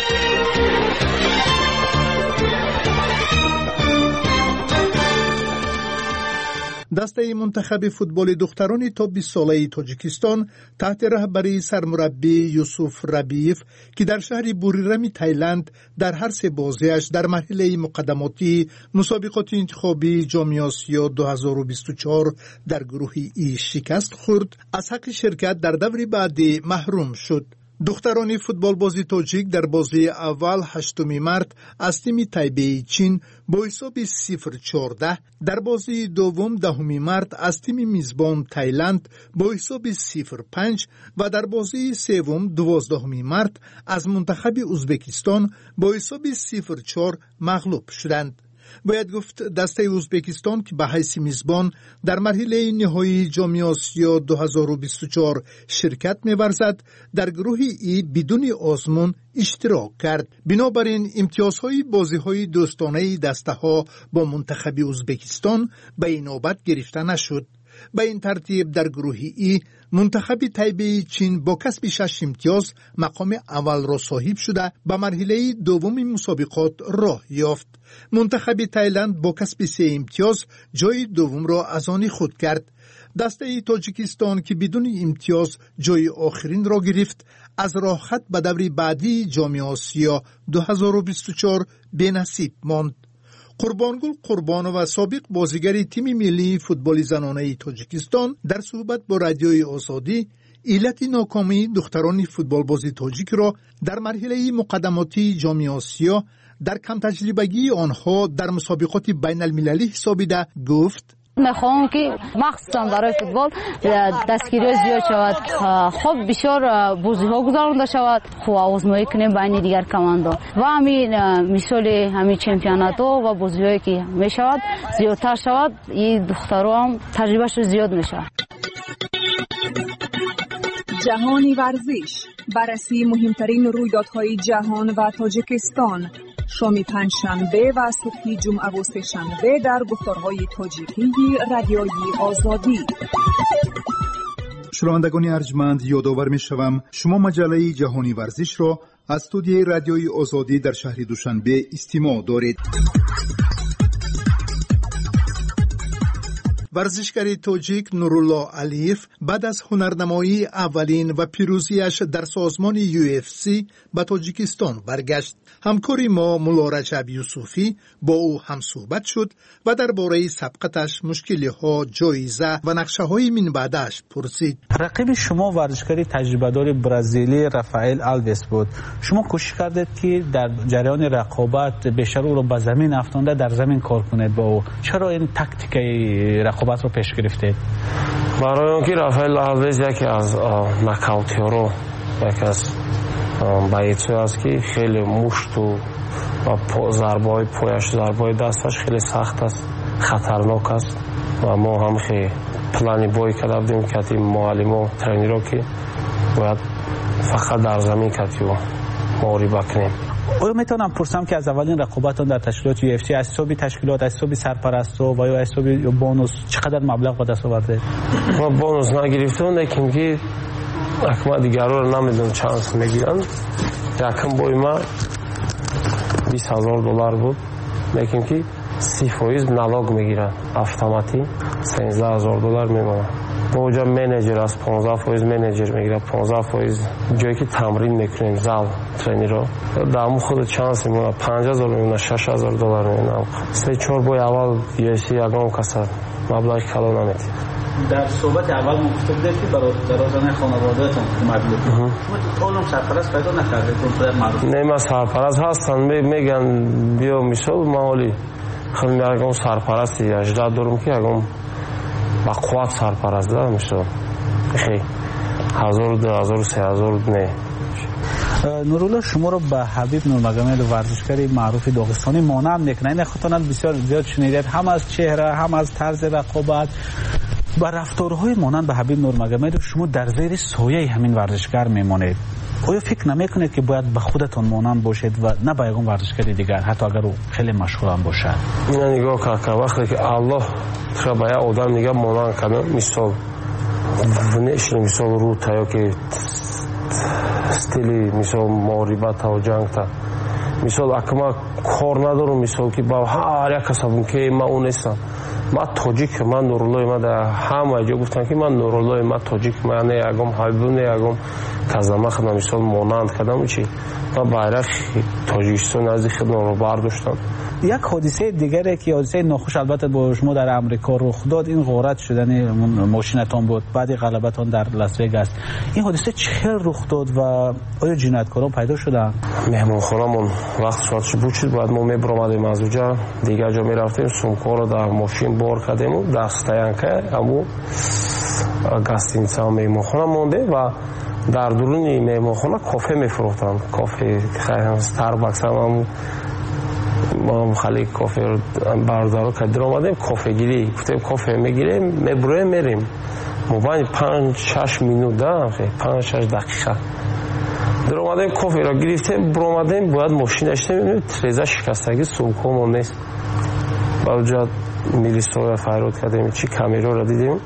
R: دسته منتخب فوتبال دختران تا 20 ساله تاجیکستان تحت رهبری سرمربی یوسف ربیف که در شهر بوریرم تایلند در هر 3 بازیش در مرحله مقدماتی مسابقات انتخابی جام آسیا 2024 در گروه ای شکست خورد، از حق شرکت در دور بعدی محروم شد. دختران فوتبال بازی تاجیک در بازی اول 8 مارس از تیم تایبه چین با حساب 0-14، در بازی دوم 10 مارس از تیم میزبان تایلند با حساب 0-5 و در بازی سوم 12 مارس از منتخب ازبکستان با حساب 0-4 مغلوب شدند. باید گفت دسته ازبکستان که به حیث میزبان در مرحله نهایی جام آسیا 2024 شرکت می‌ورزد در گروه ای بدون آزمون اشتراک کرد. بنابراین امتیازهای بازی‌های دوستانه دسته‌ها با منتخب ازبکستان به این نوبت گرفته نشد. به این ترتیب در گروه ای منتخب تایبه چین با کسب 6 امتیاز مقام اول را صاحب شده به مرحله دوم مسابقات راه یافت. منتخب تایلند با کسب 3 امتیاز جای دوم را از آن خود کرد. دسته تاجیکستان که بدون امتیاز جای آخرین را گرفت از راه خط به دور بعدی جام آسیا 2024 بی‌نصیب ماند. قربانگل قربانو و سابق بازیگر تیم ملی فوتبال زنانه تاجیکستان در صحبت با رادیوی آزادی علت ناکامی دختران فوتبال بازی تاجیک را در مرحله مقدماتی جام آسیا در کم تجربگی آنها در مسابقات بین المللی حسابیده گفت:
T: میخوام که مخصوصا برای فوتبال دستگیری زیاد شود، خب بسیار بازی ها گذرانده شود، خب آزمایی کنیم بین دیگر کماندا و همین مثال همین چمپیونات ها و بازی هایی که میشود زیادتر شود، این دخترها هم تجربهش زیاد میشود.
Q: جهانی ورزش، بررسی مهمترین رویدادهای جهان و تاجیکستان، شام پنجشنبه و صبح جمعه و سه‌شنبه در گفتارهای تاجیکی رادیوی آزادی.
R: شنوندگان ارجمند، یادآور می‌شوم شما مجله جهانی ورزش را از استودیوی رادیوی آزادی در شهر دوشنبه استماع دارید. ورزشکار تاجیک نورالله علیف بعد از هنرنمایی اولین و پیروزیش در سازمان UFC به تاجیکستان برگشت. همکاری ما مولا رجب یوسفی با او هم صحبت شد و درباره سبقتش، مشکل‌ها، جایزه و نقشه‌های من بعدش پرسید.
U: رقیب شما ورزشکار تجربه‌دار برزیلی رافائل آلوس بود. شما کوشش کردید که در جریان رقابت بیشتر او را به زمین افکنده در زمین کار کنید با او. چرا این تاکتیک رقابت رو پیش گرفتید؟
V: برای اینکه رافائل آلوس یکی از ناکاوت‌ها، یکی از بایدسو است که خیلی مشت و ضربه‌های پایش، ضربه‌های دستش خیلی سخت است، خطرناک است و ما هم خیلی پلانی بای کردیم که معلم و ترینرها که باید فقط در زمین کتی و محاربه کنیم.
U: آیا میتونم پرسم که از اولین رقابتان در تشکیلات UFC از حساب تشکیلات، از حساب سرپرستو و یا از حساب بونوس چقدر مبلغ به دست آورده؟
V: ما بونوس نگرفتیم، لیکن که اکما دیگر رو نمیدونم چانس میگیرن. یکم بای ما $20,000 بود، لیکن که 30% نالوگ میگیرن اتوماتی، $13,000 میمونه. با اونجا منیجر از 15% منیجر میگیره، 15% جایی که تمرین میکنیم زال ترینر رو دامو خود چانس میمونه، $5,000 میمونه، $6,000 میمونه. 3-4 بای اول UFC یگان کسر مبلغ کلان نمیدیم.
U: در صحبت اول گفته بودید که برای زن خانواده‌تون کمک می‌کنید. شما طولم سرپرست پیدا نکردید اون معروف؟
V: نه من سرپرست هستن میگن بیا مثال مالی خیلی میگم سرپرستی 18 دورم که اگم با قوت سرپرست دارم مثال خیلی 1000 2000 3000 نه.
U: نورالله شما رو به حبیب نورمگامد ورزشکار معروف داغستانی مانع میکنه. این خاطرات بسیار زیاد شنیدید، هم از چهره هم از طرز رقابت و رفتارهای مانند به حبیب نورمگامد شما در زیر سایه همین ورزشکار میمونید. آیا فکر نمیکنید که باید به خودتون مانند باشید و نه به یگان ورزشکار دیگر حتی اگر او خیلی مشهور هم باشد؟
V: اینا نگاه که وقتی که الله تو به یه آدم نگاه مانند کنه مثال نشون مثال رو تا که استیلی مثال معربت و جنگ تا مثال اکما کار ندارم مثال که با هر یک کسبم که ما اون نیستم. ما تاجیک من نورالله ما در همه جا گفتن که من نورالله ما تاجیک من یگم حبیب یگم کازمخ مثال مانند کردم چی ما بیرق تاجیکستان از خدمت رو برداشتم.
U: یک حادثه دیگری که حادثه ناخوش البته با شما در امریکا رخ داد این غارت شدن ماشینتون بود بعد غلبتون در لاس وگاس. این حادثه چه رخ داد و آیا جنایتکاران پیدا شدن؟
V: مهمانخانه‌مون وقت ساعتش بود شد بعد ما میبرامدیم از اونجا دیگه جا میرفتیم سومکا رو در ماشین بار کردیم و دستاینکه امو گاستینیتسا مهمانخانه مونده و در درون مهمانخانه کافه میفروختن. کافه استارباکس هم ما خالی کافه رو بردارو کردیم اومدیم کافه گیری گفتیم کافه میگیریم میبریم میریم موبایل 5-6 منوت دارم 5-6 دقیقه در اومدیم کافه رو گرفتیم برآمدیم باید ماشین داشتیم تریزه شکستگی سومکمون نیست با اونجا میلیسا فریاد کردیم چی کامیرا رو دیدیم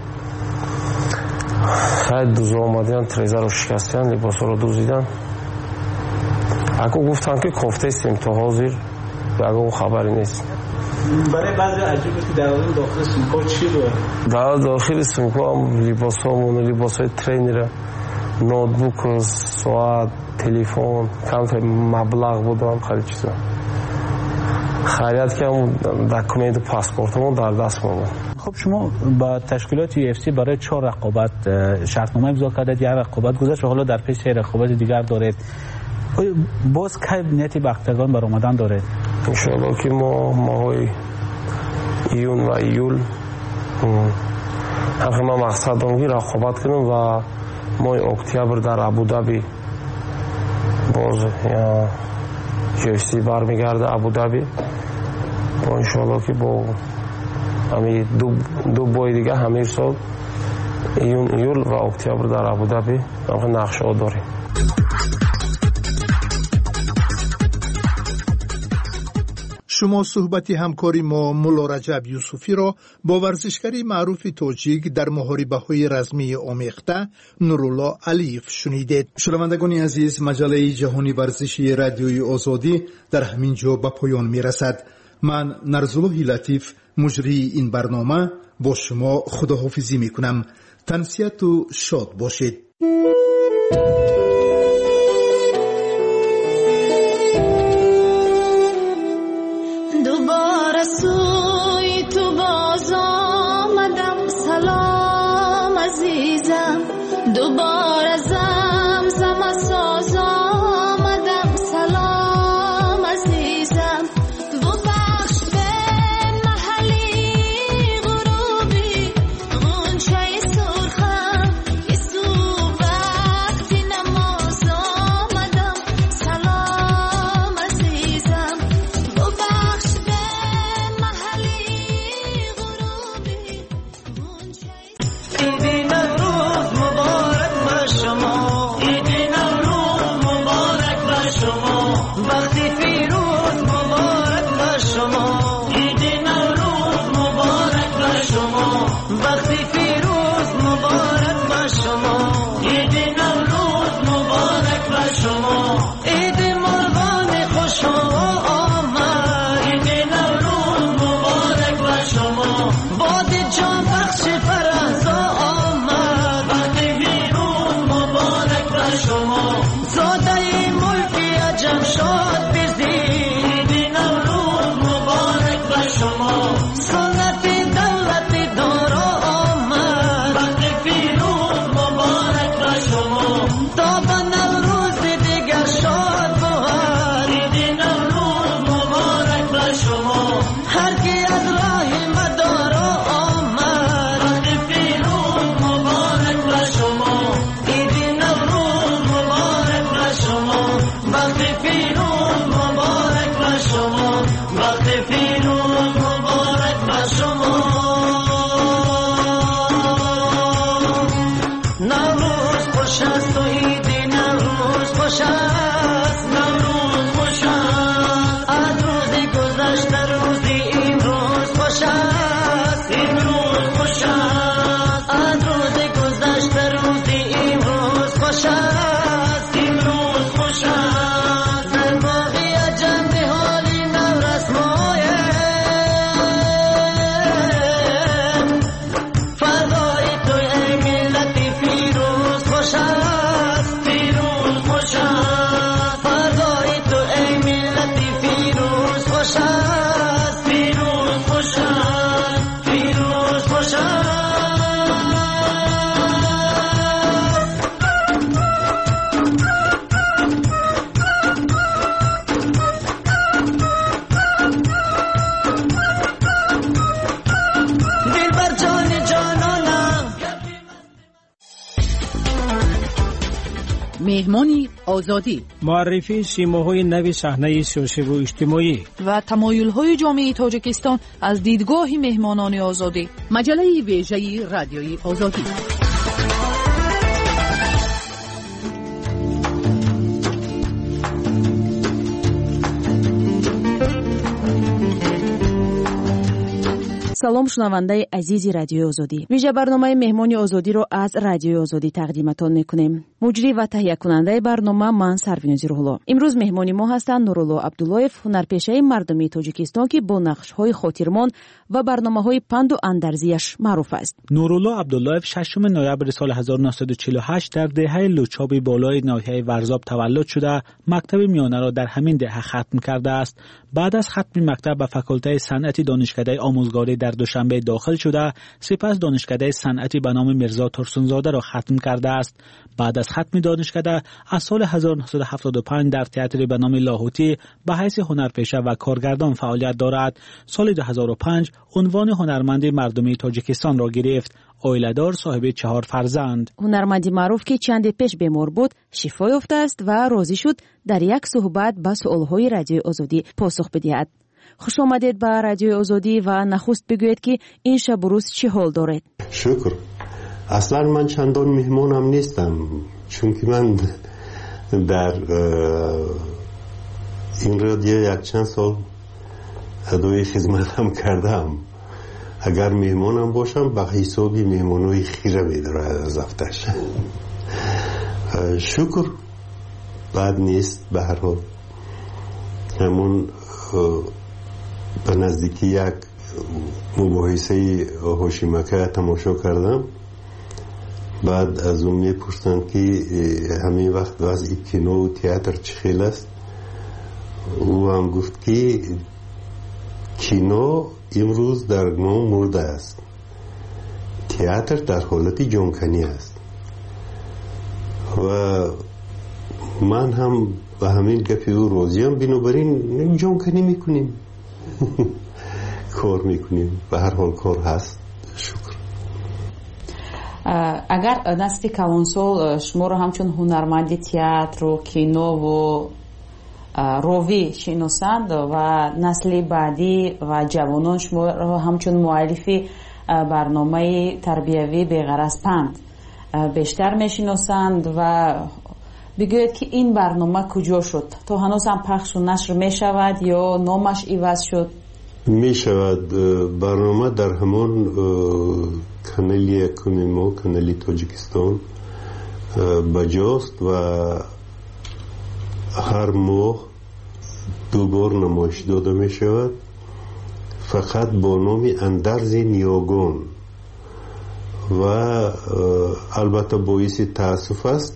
V: خیلی دوزا اومدن تریزه رو شکستن لباس رو دوزیدن اگه گفتن که کافته استیم تا حاضر اگه خبری نیست.
U: برای بعضی عجیبه که در داخل سومکا چی بود؟
V: در داخل سومکا هم لباسای ترینر نوتبوک ساعت تلفن کم مبلغ بودم خیلی چیزا خرید کردم دکومنت و پاسپورتمون در دست بود.
U: خب شما با تشکیلات UFC برای 4 رقابت شرطنامه امضا کردید، یک رقابت گذشت و حالا در پیش 3 رقابت دیگر دارید. باز کی نیتی به اخترگان بر آمدن دارید؟
V: انشاءالله که ما ماهای ایون و ایول ما مقصد دارم که رقابت کنیم و ماه اکتبر در ابودابی باز UFC برمیگرده ابودابی با انشاءالله که با همین دو بای دیگه همین سال ایون ایول و اکتبر در ابودابی نقشه ها داریم.
R: شما صحبتی همکاری ما مولا رجب یوسفی را با ورزشکاری معروف تاجیک در محاربه‌های رزمی آمیخته نورالله علیف شنیدید. شنوندگان عزیز، مجله جهانی ورزشی رادیوی آزادی در همین جا به پایان میرسد. من نرزالله لطیف مجری این برنامه با شما خداحافظی میکنم. تنسیت و شاد باشید.
D: سوی تو باز آمدم سلام عزیزم دوباره زمزم ساز آمدم سلام عزیزم ببخش به محلی غروبی غنچه سرخم یه صبح وقتی نماز آمدم سلام عزیزم ببخش سنت دولت
E: مهمان آزادی،
G: معرفی سیماهای نو صحنه سیاسی و اجتماعی
E: و تمایل‌های جامعه تاجیکستان از دیدگاه مهمانان آزادی. مجله ویژه رادیوی آزادی.
L: салом шунавандаи азизи радиои озодӣ. вижа барномаи меҳмони озодиро аз радиои озодӣ тақдиматон мекунем. муҷрӣ ва таҳиякунандаи барнома ман Сарвинози Рӯҳулло. имрӯз меҳмони мо ҳастанд Нурулло Абдуллоев, ҳунарпешаи мардумии Тоҷикистон ки бо нақшҳои хотирмон ва барномаҳои панду андарзияш маъруф аст.
U: Нурулло Абдуллоев 6 ноябри соли 1948 дар деҳаи Лучоби болои ноҳияи Варзоб таваллуд шуда, мактаби миёнаро дар ҳамин деҳа хатм кардааст. баъд аз хатми мактаб ба факултаи санъати донишкадаи омӯзгорӣ дар Душанбе дохил шуда, сипас донишкадаи санъати ба номи Мирзо Турсунзодаро хатм кардааст. баъд аз хатми донишкада аз соли 1975 дар театри ба номи Лоҳутӣ ба ҳайси ҳунарпеша ва коргардон фаъолият дорад. соли 2005 унвони ҳунарманди мардумии Тоҷикистонро гирифт. оиладор, соҳиби 4 фарзанд.
L: ҳунарманди маъруф ки чанде пеш бемор буд, шифо ёфтааст ва розӣ шуд дар як суҳбат ба суолҳои радиои озодӣ посух бидиҳад. хуш омадед ба радиои озодӣ ва нахуст бигӯед ки ин шабу рӯз чӣ ҳол доред?
W: шукр. аслан ман чандон меҳмонам нестам, чунки ман дар ин радио якчанд сол адои хизматам кардам. агар меҳмонам бошам ба ҳисоби меҳмонои хира медорад аз афташ. шукр, бад нест. ба ҳар ҳол ҳамон ба наздики як мубоҳисаи ҳошимака тамошо кардам. баъд аз он мепурсанд ки ҳамин вақт вазъи кинову театр чӣ хел аст. ӯ ҳам гуфт ки кино имрӯз дар ном мурда аст, театр дар ҳолати ҷонканӣ аст. ва ман ҳам ба ҳамин гапи ӯ розиам. бинобар ин ҷонканӣ мекунем, кор мекунем. ба ҳар ҳол кор ҳаст. шукр.
L: агар насли калонсол шуморо ҳамчун ҳунарманди театру кинову ровӣ шиносанд ва насли баъдӣ ва ҷавонон шуморо ҳамчун муаллифи барномаи тарбиявӣ беғараз панд бештар мешиносанд ва бигӯед ки ин барнома куҷо шуд? то ҳанӯз ҳам пахшу нашр мешавад ё номаш иваз шуд?
W: мешавад. барнома дар ҳамон канали якуми мо, канали Тоҷикистон баҷост ва ҳар моҳ дубор намоиш дода мешавад, фақат бо номи Андарзи Ниёгон. ва албатта боиси таассуф аст,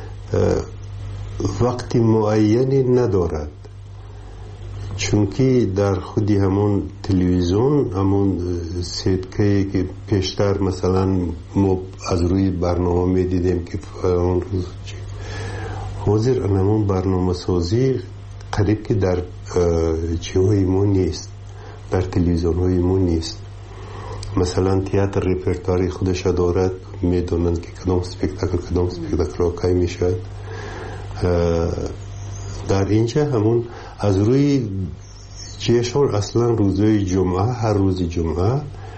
W: вақти муайяне надорад, чунки дар худи ҳамон телевизион, ҳамон сеткае ки пештар масалан мо аз рӯи барнома медидем ки фалон рӯз ҳозир ҳамон барномасозӣ қариб ки дар чиҳои мо нест, дар телевизионҳои мо нест. масалан театр репертуари худаша дорад, медонанд ки кадом спектакл кай мешавад. дар инҷа ҳамон аз рӯи ҷешон аслан рӯзои ҷумъа, ҳар рӯзи ҷумъа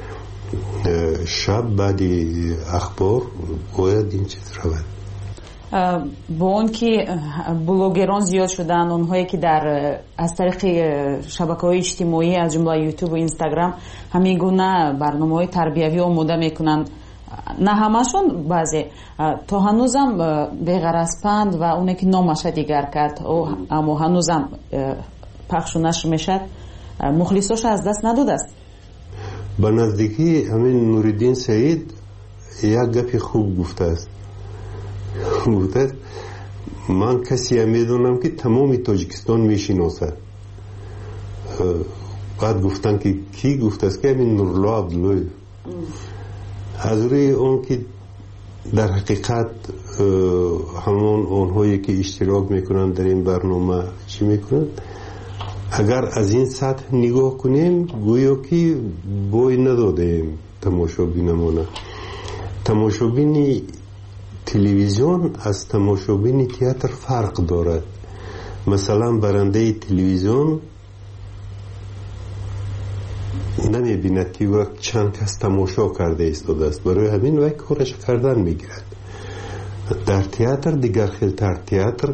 W: шаб баъди ахбор бояд ин чиз равад.
L: бо он ки блогерон зиёд шуданд, онҳое ки аз тариқи шабакаҳои иҷтимоӣ аз ҷумла ютуб ва инстаграм ҳамин гуна барномаҳои тарбиявӣ омода мекунанд, на ҳамашон, баъзе то ҳанӯзам беғаразпанд ва оне ки номаша дигар кард, аммо ҳанӯзам пахшу нашр мешад, мухлисоша аз даст надодааст.
W: ба наздикӣ ҳамин Нуриддин Саид як гапи хуб гуфтааст. гуфтааст ман касия медонам ки тамоми Тоҷикистон мешиносад. баъд гуфтанд ки кӣ? гуфтааст ки ҳамин Нурулло Абдуллоев. аз рӯи он ки дар ҳақиқат ҳамон онҳое ки иштирок мекунанд дар ин барнома чӣ мекунанд, агар аз ин сатҳ нигоҳ кунем гӯё ки бой надодаем тамошобинамона. тамошобини تلویزیون از تماشابین تئاتر فرق دارد. مثلا برنده تلویزیون نمیبیند که وقت چند کس تماشا کرده ایستاده است، برای همین وقت کارش کردن میگیرد. در تئاتر دیگر خیلتر تئاتر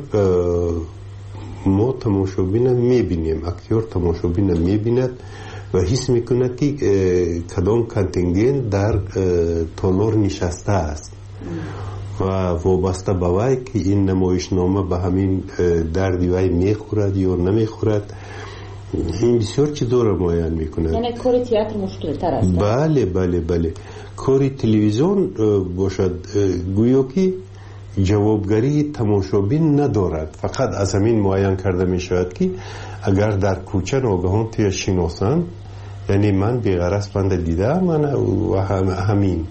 W: ما تماشابین میبینیم، اکتور تماشابین میبیند و حس میکند که کدام کانتینگنت در تالار نشسته است و وابسته به وی که این نمایشنامه به همین دردی وی میخورد یا نمیخورد. این بسیار چیزا را معین میکند.
L: یعنی کار تئاتر مشکل تر است.
W: بله کار تلویزیون باشد گویا که جوابگری تماشابین ندارد، فقط از همین معین کرده می شود که اگر در کوچه ناگهان توی شناسند، یعنی من بی‌غرض بنده دیده من و همین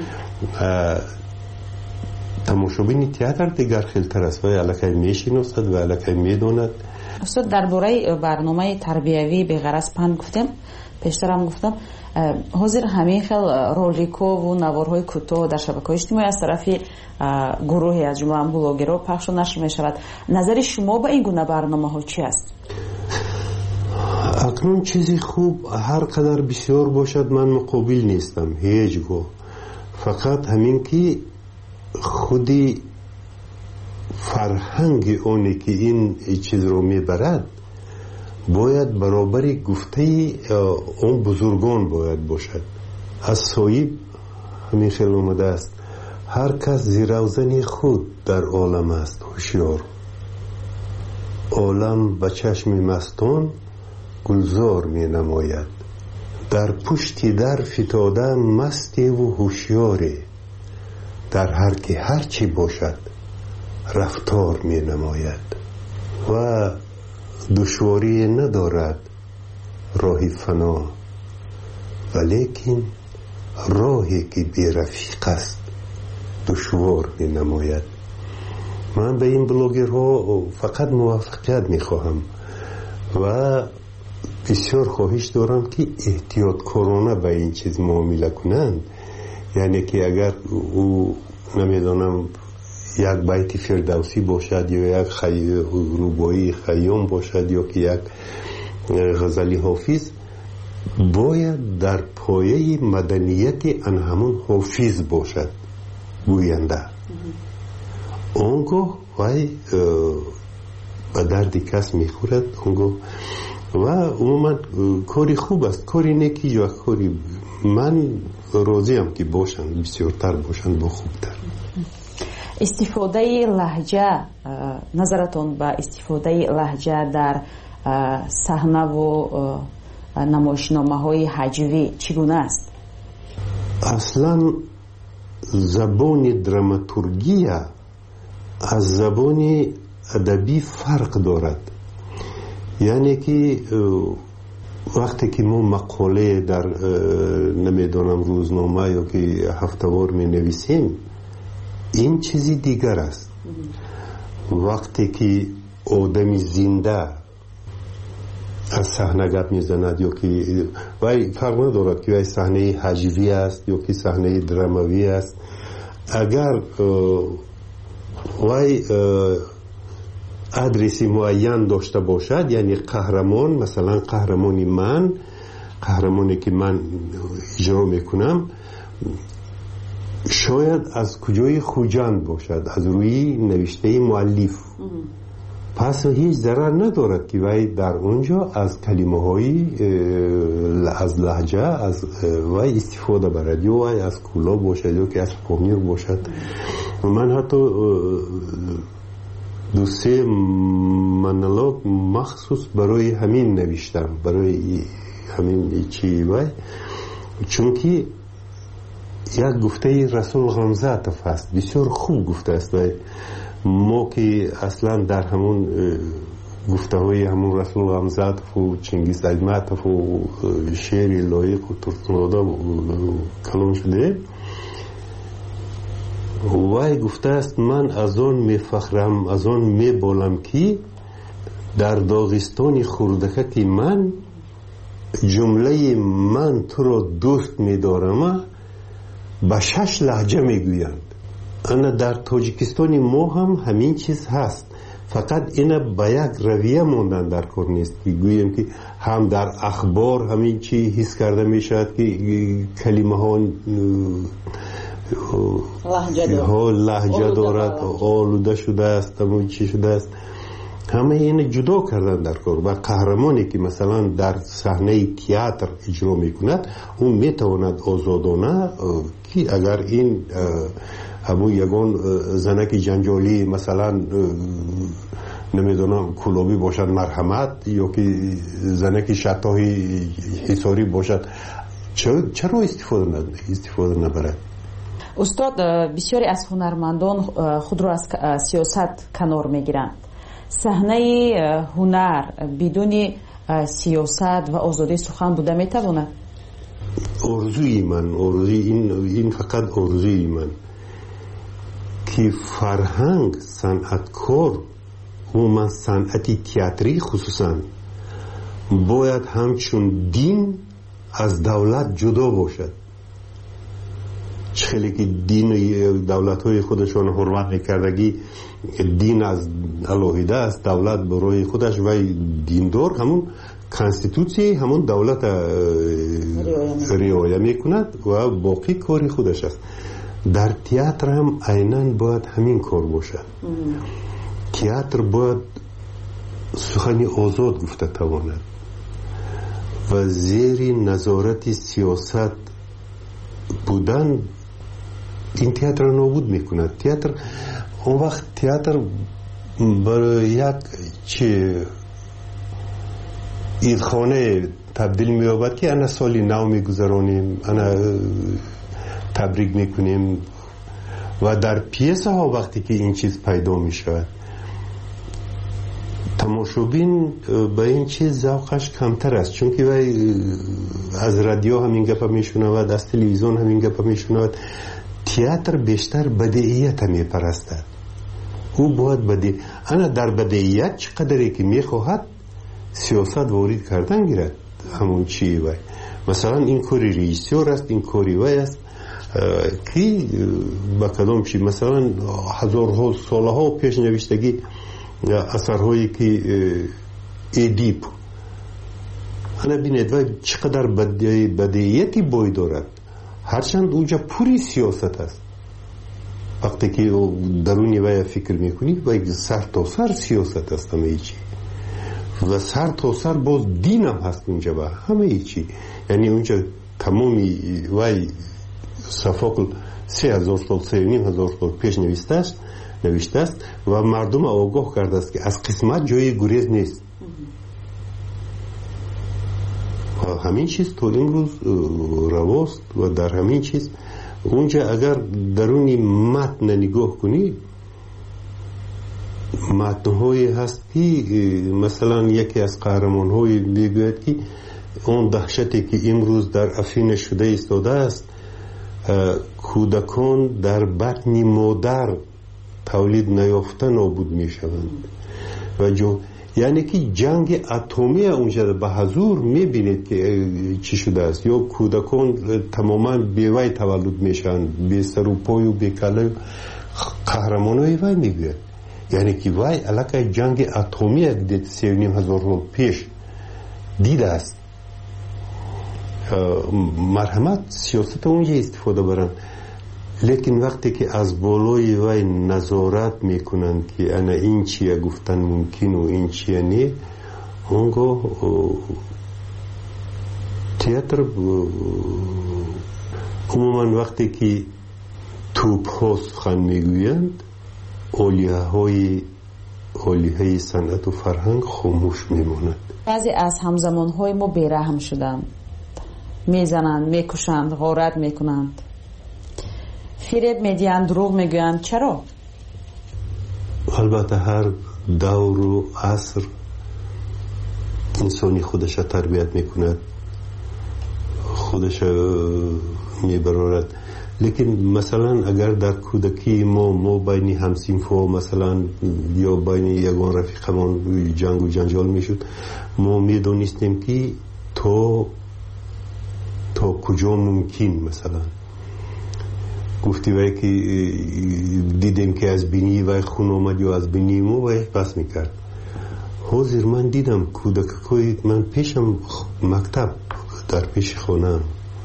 W: تماشابین تئاتر دیگر خیلتر است و الکی می شناسد و الکی می داند.
L: استاد درباره برنامه تربیوی بی‌غرض پند گفتم، پیشترم گفتم حاضر همین خیل رولیکو و نوارهای کوتاه در شبکه‌های اجتماعی از طرف گروهی از جمله بلاگرها پخش و نشر می شود. نظر شما به این گونه برنامه ها چی است؟
W: اکنون چیزی خوب هر قدر بسیار باشد من مقابل نیستم هیچ گو، فقط همین که خودی فرهنگ اونی که این چیز رو میبرد باید برابری گفته اون بزرگان باید باشد. از صاحب همین خیلی اومده است هر کس زیروزن خود در عالم است هوشیار، عالم به چشم مستان گلزار می نماید، در پشتی در فتاده مستی و هوشیاری، در هر که هر چی باشد رفتار می نماید و دشواری ندارد راهی فنا، ولیکن راهی که بی رفیق است دشوار می نماید. من به این بلاگرها فقط موفقیت می خواهم و بسیار خواهش دارم که احتیاط کارانه به این چیز معامله کنند. یعنی که اگر او نمیدانم یک بیت فردوسی باشد یا یک روبایی خیام باشد یا که یک غزلی حافظ، باید در پایه مدنیت ان همون حافظ باشد گوینده. اونگاه وای به درد کس میخورد اونگاه و عموما کاری خوب است، کاری نیکی یا کاری من راضیم که باشند، بسیارتر باشند با خوبتر.
L: استفاده لهجه، نظرتون به استفاده لهجه در صحنه و نمایشنامه های هجوی چگونه است؟
W: اصلا زبان دراماتورگی از زبان ادبی فرق دارد. یعنی که وقتی که ما مقاله در نمیدونم روزنامه یا که هفتهوار می نویسیم این چیزی دیگر است. وقتی که آدمی زنده از صحنه گپ میزند یا که وای فرق ندارد که وای صحنه هجوی است یا که صحنه دراموی است، اگر وای ادرسی معین داشته باشد، یعنی قهرمان، مثلا قهرمانی من، قهرمانی که من اجرا میکنم شاید از کجای خوجند باشد، از روی نوشته مؤلف، پس هیچ ضرر ندارد که وی در اونجا از کلمه های از لهجه از وی استفاده برد، یا وی از کولا باشد یا که از پامیر باشد. من حتی دو سه منالوگ مخصوص برای همین نوشتم، برای همین چی وی، چون که یک گفته رسول غمزاتف است، بسیار خوب گفته است و ما که اصلا در همون گفته های همون رسول غمزاتف و چنگیز ایماتف و شعر لایق و ترسناده کلام شده، وای گفته است من از آن میفخرم، از آن میبالم که در داغستان خردکه که من جمله من تو را دوست میدارم به 6 لهجه میگویند. انا در تاجیکستان ما هم همین چیز هست، فقط اینا با یک رویه موندن در کار نیست که گویم که هم در اخبار همین چی حس کرده می شود که کلمه ها لهجه دارد، آلوده شده است، همون چی شده است، همه این جدا کردن در کار. و قهرمانی که مثلا در صحنه تئاتر اجرا میکند اون میتواند آزادانه که اگر این همون یگان زنک جنجالی مثلا نمیدونم کلابی باشد مرحمت، یا که زنک شتاهی حساری باشد، چرا استفاده نبرد؟
L: استاد، بسیاری از هنرمندان خود را از سیاست کنار میگیرند. صحنه هنر بدون سیاست و آزادی سخن بوده میتواند؟
W: آرزوی من، این فقط آرزوی من که فرهنگ، صنعتکار و من صنعتی تئاتری خصوصا باید همچون دین از دولت جدا باشد. خیلی که دین دولت های خودشان حرمت میکردگی دین از علاهیده است، دولت برای خودش و دیندار همون کانستیتوسی همون دولت رعایت میکند و باقی کاری خودش است. در تئاتر هم عیناً باید همین کار باشد. تئاتر باید سخنی آزاد گفته تواند و زیر نظارت سیاست بودن این تئاتر نابود میکند. تئاتر اون وقت تئاتر برای یک عیدخانه تبدیل می‌یابد که انا سالی نو میگذرانیم، انا تبریک میکنیم و در پیسه ها وقتی که این چیز پیدا میشود تماشابین به این چیز ذوقش کمتر است، چون که از رادیو همین گپا میشنود، از تلویزیون همین گپا میشنود. تئاتر بیشتر بدیعیت میپرستد، او باید بدیع. انا در بدیعیت چقدری که میخواهد سیاست وارد کردن گیرد همون چی وای. مثلا این کاری رئیسور است، این کاری وای است که با کدام چی مثلا هزارها سالها پیش نوشتگی اثرهایی که ادیپ انا بینید و چقدر بدیعیتی بای دارد، هرچند اونجا پوری سیاست است. وقتی که درونی وای فکر میکنی و سر تا سر سیاست است همه چی و سر تا سر باز دین هم هست اونجا با همه چی. یعنی اونجا تمامی وای صفاقل 3000 سال 3500 سال پیش نوشته است و مردم آگاه کرده است که از قسمت جای گریز نیست. و همین چیز تو امروز رواست و در همین چیز اونجا اگر درونی متن نگاه کنی متن‌هایی هست که مثلا یکی از قهرمان‌های میگوید که اون دهشتی که امروز در افین شده ایستاده است، کودکان در بطن مادر تولید نیافته نابود میشوند و یعنی که جنگ اتمی اونجا به حضور میبینید که چی شده است، یا کودکان تماما بیوی تولد میشن، بی سر و پای و بی کله. قهرمانای وای میگوید یعنی که وای علاقه جنگ اتمی دید 3500 سال پیش دیده است. مرحمت سیاست اونجا استفاده برن، لیکن وقتی که از بالای وای نظارت میکنند که انا این چیه گفتن ممکن و این چیه نه، اونگاه تئاتر عموما وقتی که توپ ها سخن میگویند اولیه صنعت و فرهنگ خاموش میماند.
L: بعضی از همزمان های ما بیرحم شدند، میزنند، میکشند، غارت میکنند، فریب میدیند، دروغ میگویند. چرا؟
W: البته هر دور و عصر انسانی خودش تربیت میکند، خودش میبرارد. لیکن مثلا اگر در کودکی ما بین همسینفا مثلا یا بین یگان رفیقمان جنگ و جنجال میشد، ما میدونستیم که تا کجا ممکن مثلا گفتی وای که دیدیم که از بینی وای خون اومد یا از بینی مو وای بس میکرد. حاضر من دیدم کودکای من پیشم مکتب در پیش خونم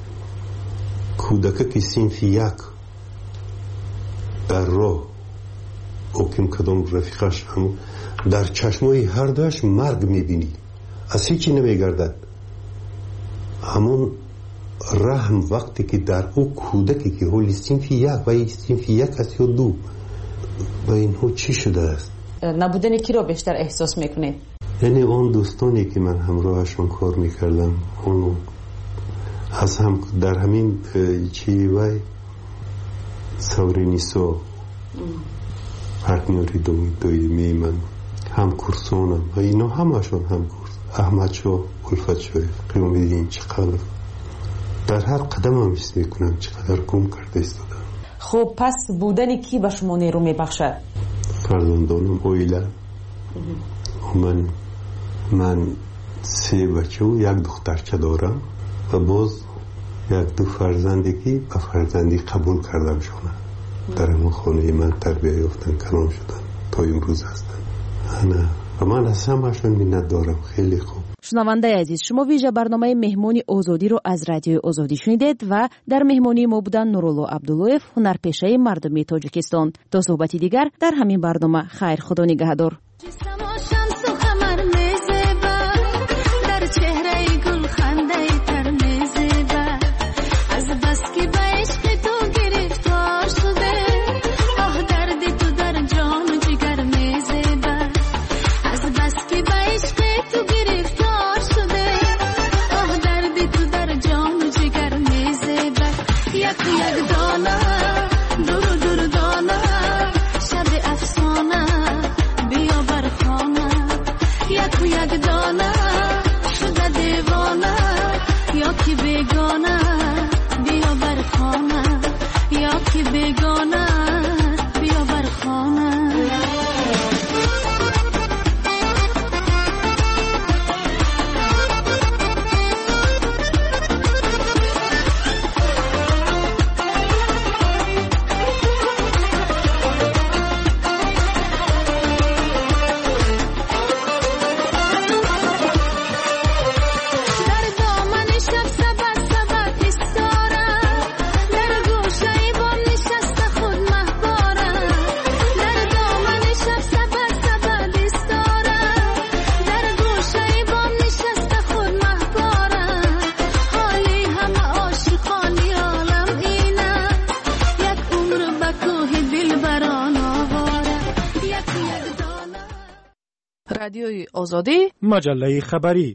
W: کودک که صنف یک در راه اوکیم کدام رفیقش هم در چشمای هر دوش مرگ میبینی، از هیچی نمیگردد. همون رحم وقتی که در او کودکی که حالی صنف یک و صنف یک است یا دو و اینها چی شده است؟
L: نبودن کی را بیشتر احساس میکنید؟
W: یعنی اون دوستانی که من همراهشون کار میکردم اون از هم در همین چی وای سورینیسو پارتنری دویمی من هم کورسونم و اینا همشون هم کورس احمد شو الفت شو قیام دیدین چقدر در هر قدم هم حس میکنم چقدر گم کرده ایستادم.
L: خب پس بودن کی به شما نیرو میبخشد؟
W: فرزندانم اویلا من 3 بچه و 1 دخترچه دارم و باز 1-2 فرزندی که به فرزندی قبول کردم شونه در همون خانه من تربیه یافتن کلام شدن تا امروز هستن و من از همشون منت دارم. خیلی خوب.
L: شنونده عزیز، شما ویژه برنامه مهمانی آزادی رو از رادیو آزادی شنیدید و در مهمانی ما بودن نورالله عبداللویف، هنرپیشه مردمی تاجیکستان. تا صحبتی دیگر در همین برنامه. خیر، خدا نگهدار.
E: رادیوی آزادی،
G: مجله خبری.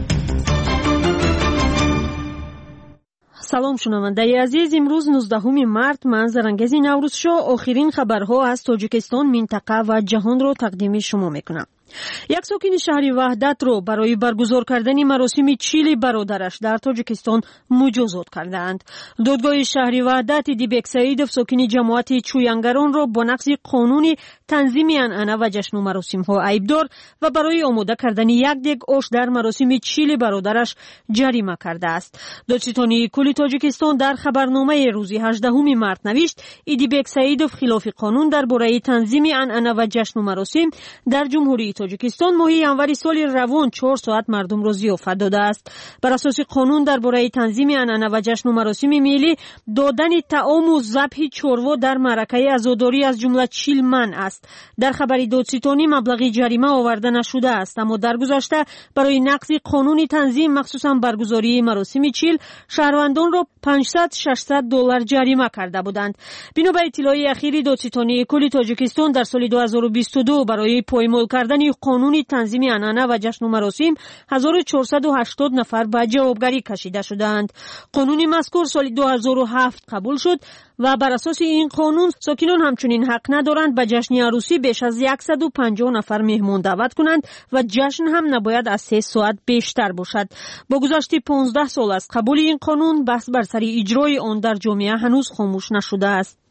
C: سلام شنوندگان عزیز، امروز 19 مارت منظرانگیز نوروز شو آخرین خبرها از تاجیکستان، منطقه و جهان رو تقدیم شما میکنم. یک ساکن شهر وحدت رو برای برگزار کردن مراسم چیل برادرش در تاجیکستان مجازات کردند. دادگاه شهر وحدت دیبک سعیدوف ساکن جماعت چوینگران را با نقض قانون تنظیم عنعنه و جشن و مراسم ها عیبدار و برای آماده کردن یک دیگ آش در مراسم چیل برادرش جریمه کرده است. دادستانی کل تاجیکستان در خبرنامه روز 18 مارت نوشت دیبک سعیدوف خلاف قانون درباره تنظیم عنعنه و جشن و مراسم در جمهوری تاجیکستان ماه ینوری سال روان 4 ساعت مردم را ضیافت داده است. بر اساس قانون درباره تنظیم عنعنه و جشن و مراسم ملی دادن طعام و ذبح چروا در معرکه عزاداری از جمله چیل منع است. در خبر دادستانی مبلغی جریمه آورده نشده است، اما در گذشته برای نقض قانون تنظیم مخصوصا برگزاری مراسم چیل شهروندان را 500-600 دلار جریمه کرده بودند. بنا به اطلاع اخیر دادستانی کل تاجیکستان در سال 2022 برای پایمال کردن قانون تنظیم عنعنه و جشن و مراسم 1480 نفر به جوابگری کشیده شدند. قانون مذکور سال 2007 قبول شد و بر اساس این قانون ساکنان همچنین حق ندارند به جشن عروسی بیش از 150 نفر مهمان دعوت کنند و جشن هم نباید از 3 ساعت بیشتر باشد. با گذشت 15 سال از قبول این قانون بحث بر سر اجرای آن در جامعه هنوز خاموش نشده است.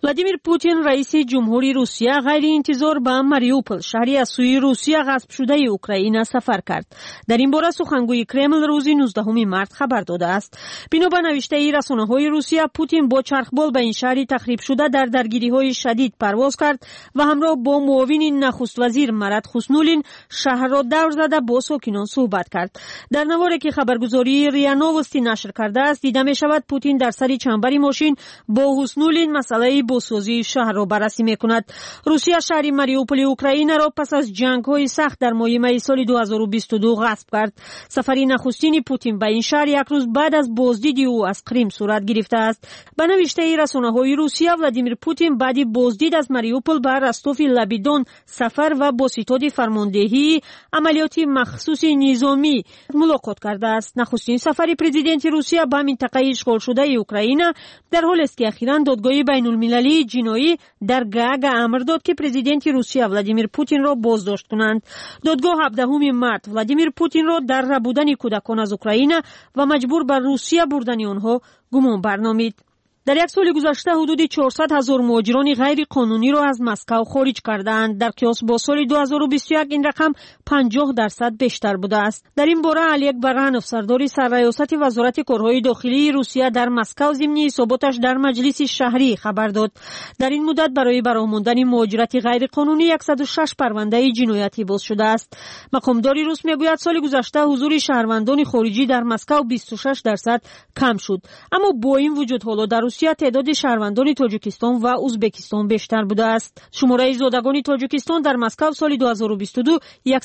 C: владимир путин раиси ҷумҳури русия ғайриинтизор ба мариупол шаҳри аз сӯи русия ғасб шудаи украина сафар кард. дар ин бора сухангӯи кремл рӯзи 19 март хабар додааст. бино ба навиштаи расонаҳои русия, путин бо чархбол ба ин шаҳри тахрибшуда дар даргириҳои шадид парвоз кард ва ҳамроҳ бо муовини нахуствазир Марат Хуснулин шаҳрро давр зада бо сокинон суҳбат кард. дар наворе ки хабаргузории РИА Новости нашр кардааст, дида мешавад Путин дар сари чамбари мошин бо Хуснулин масъалаи босозии шаҳрро баррасӣ мекунад. русия шаҳри мариуполи украинаро пас аз ҷангҳои сахт дар моҳи майи соли 2022 ғасб кард. сафари нахустини Путин ба ин шаҳр як рӯз баъд аз боздиди ӯ аз Крим сурат гирифтааст. ба навиштаи расонаҳои русия, Владимир Путин баъди боздид аз Мариупол ба Ростови Лабидон сафар ва бо ситоди фармондеҳии амалиёти махсуси низомӣ мулоқот кардааст. нахустин сафари президенти русия ба минтақаи ишғолшудаи Украина дар ҳолест ки ахиран додгоҳи байнулмилалии ҷиноӣ дар Гаага амр дод ки президенти русия Владимир Путинро боздошт кунанд. додгоҳ 17 март Владимир Путинро дар рабудани кӯдакон аз Украина ва маҷбур ба Русия бурдани онҳо гумон барномид. дар як соли гузашта ҳудуди 400 000 муҳоҷирони ғайриқонуниро аз Москав хориҷ кардаанд. дар қиёс бо соли 2021 ин рақам 50% бештар будааст. дар ин бора Олег Баранов, сардори сарраёсати вазорати корҳои дохилии Русия дар Москав, зимни ҳисоботаш дар маҷлиси шаҳрӣ хабар дод. дар ин муддат барои баромондани муҳоҷирати ғайриқонунӣ 106 парвандаи ҷиноятӣ боз шудааст. мақомдори рус мегӯяд соли гузашта ҳузури шаҳрвандони хориҷӣ дар Москав 26% кам шуд. аммо бо ин вуҷуд ҳоло дар русия теъдоди шаҳрвандони тоҷикистон ва узбекистон бештар будааст. шумораи зодагони тоҷикистон дар Москав соли 2022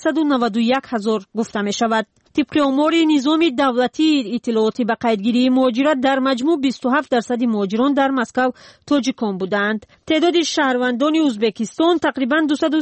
C: 191 000 гуфта мешавад. طبق آمار نظام دولتی اطلاعاتی به قیدگیری مهاجرت در مجموع 27% مهاجران در مسکو تاجیکان بودند. تعداد شهروندان ازبکستان تقریبا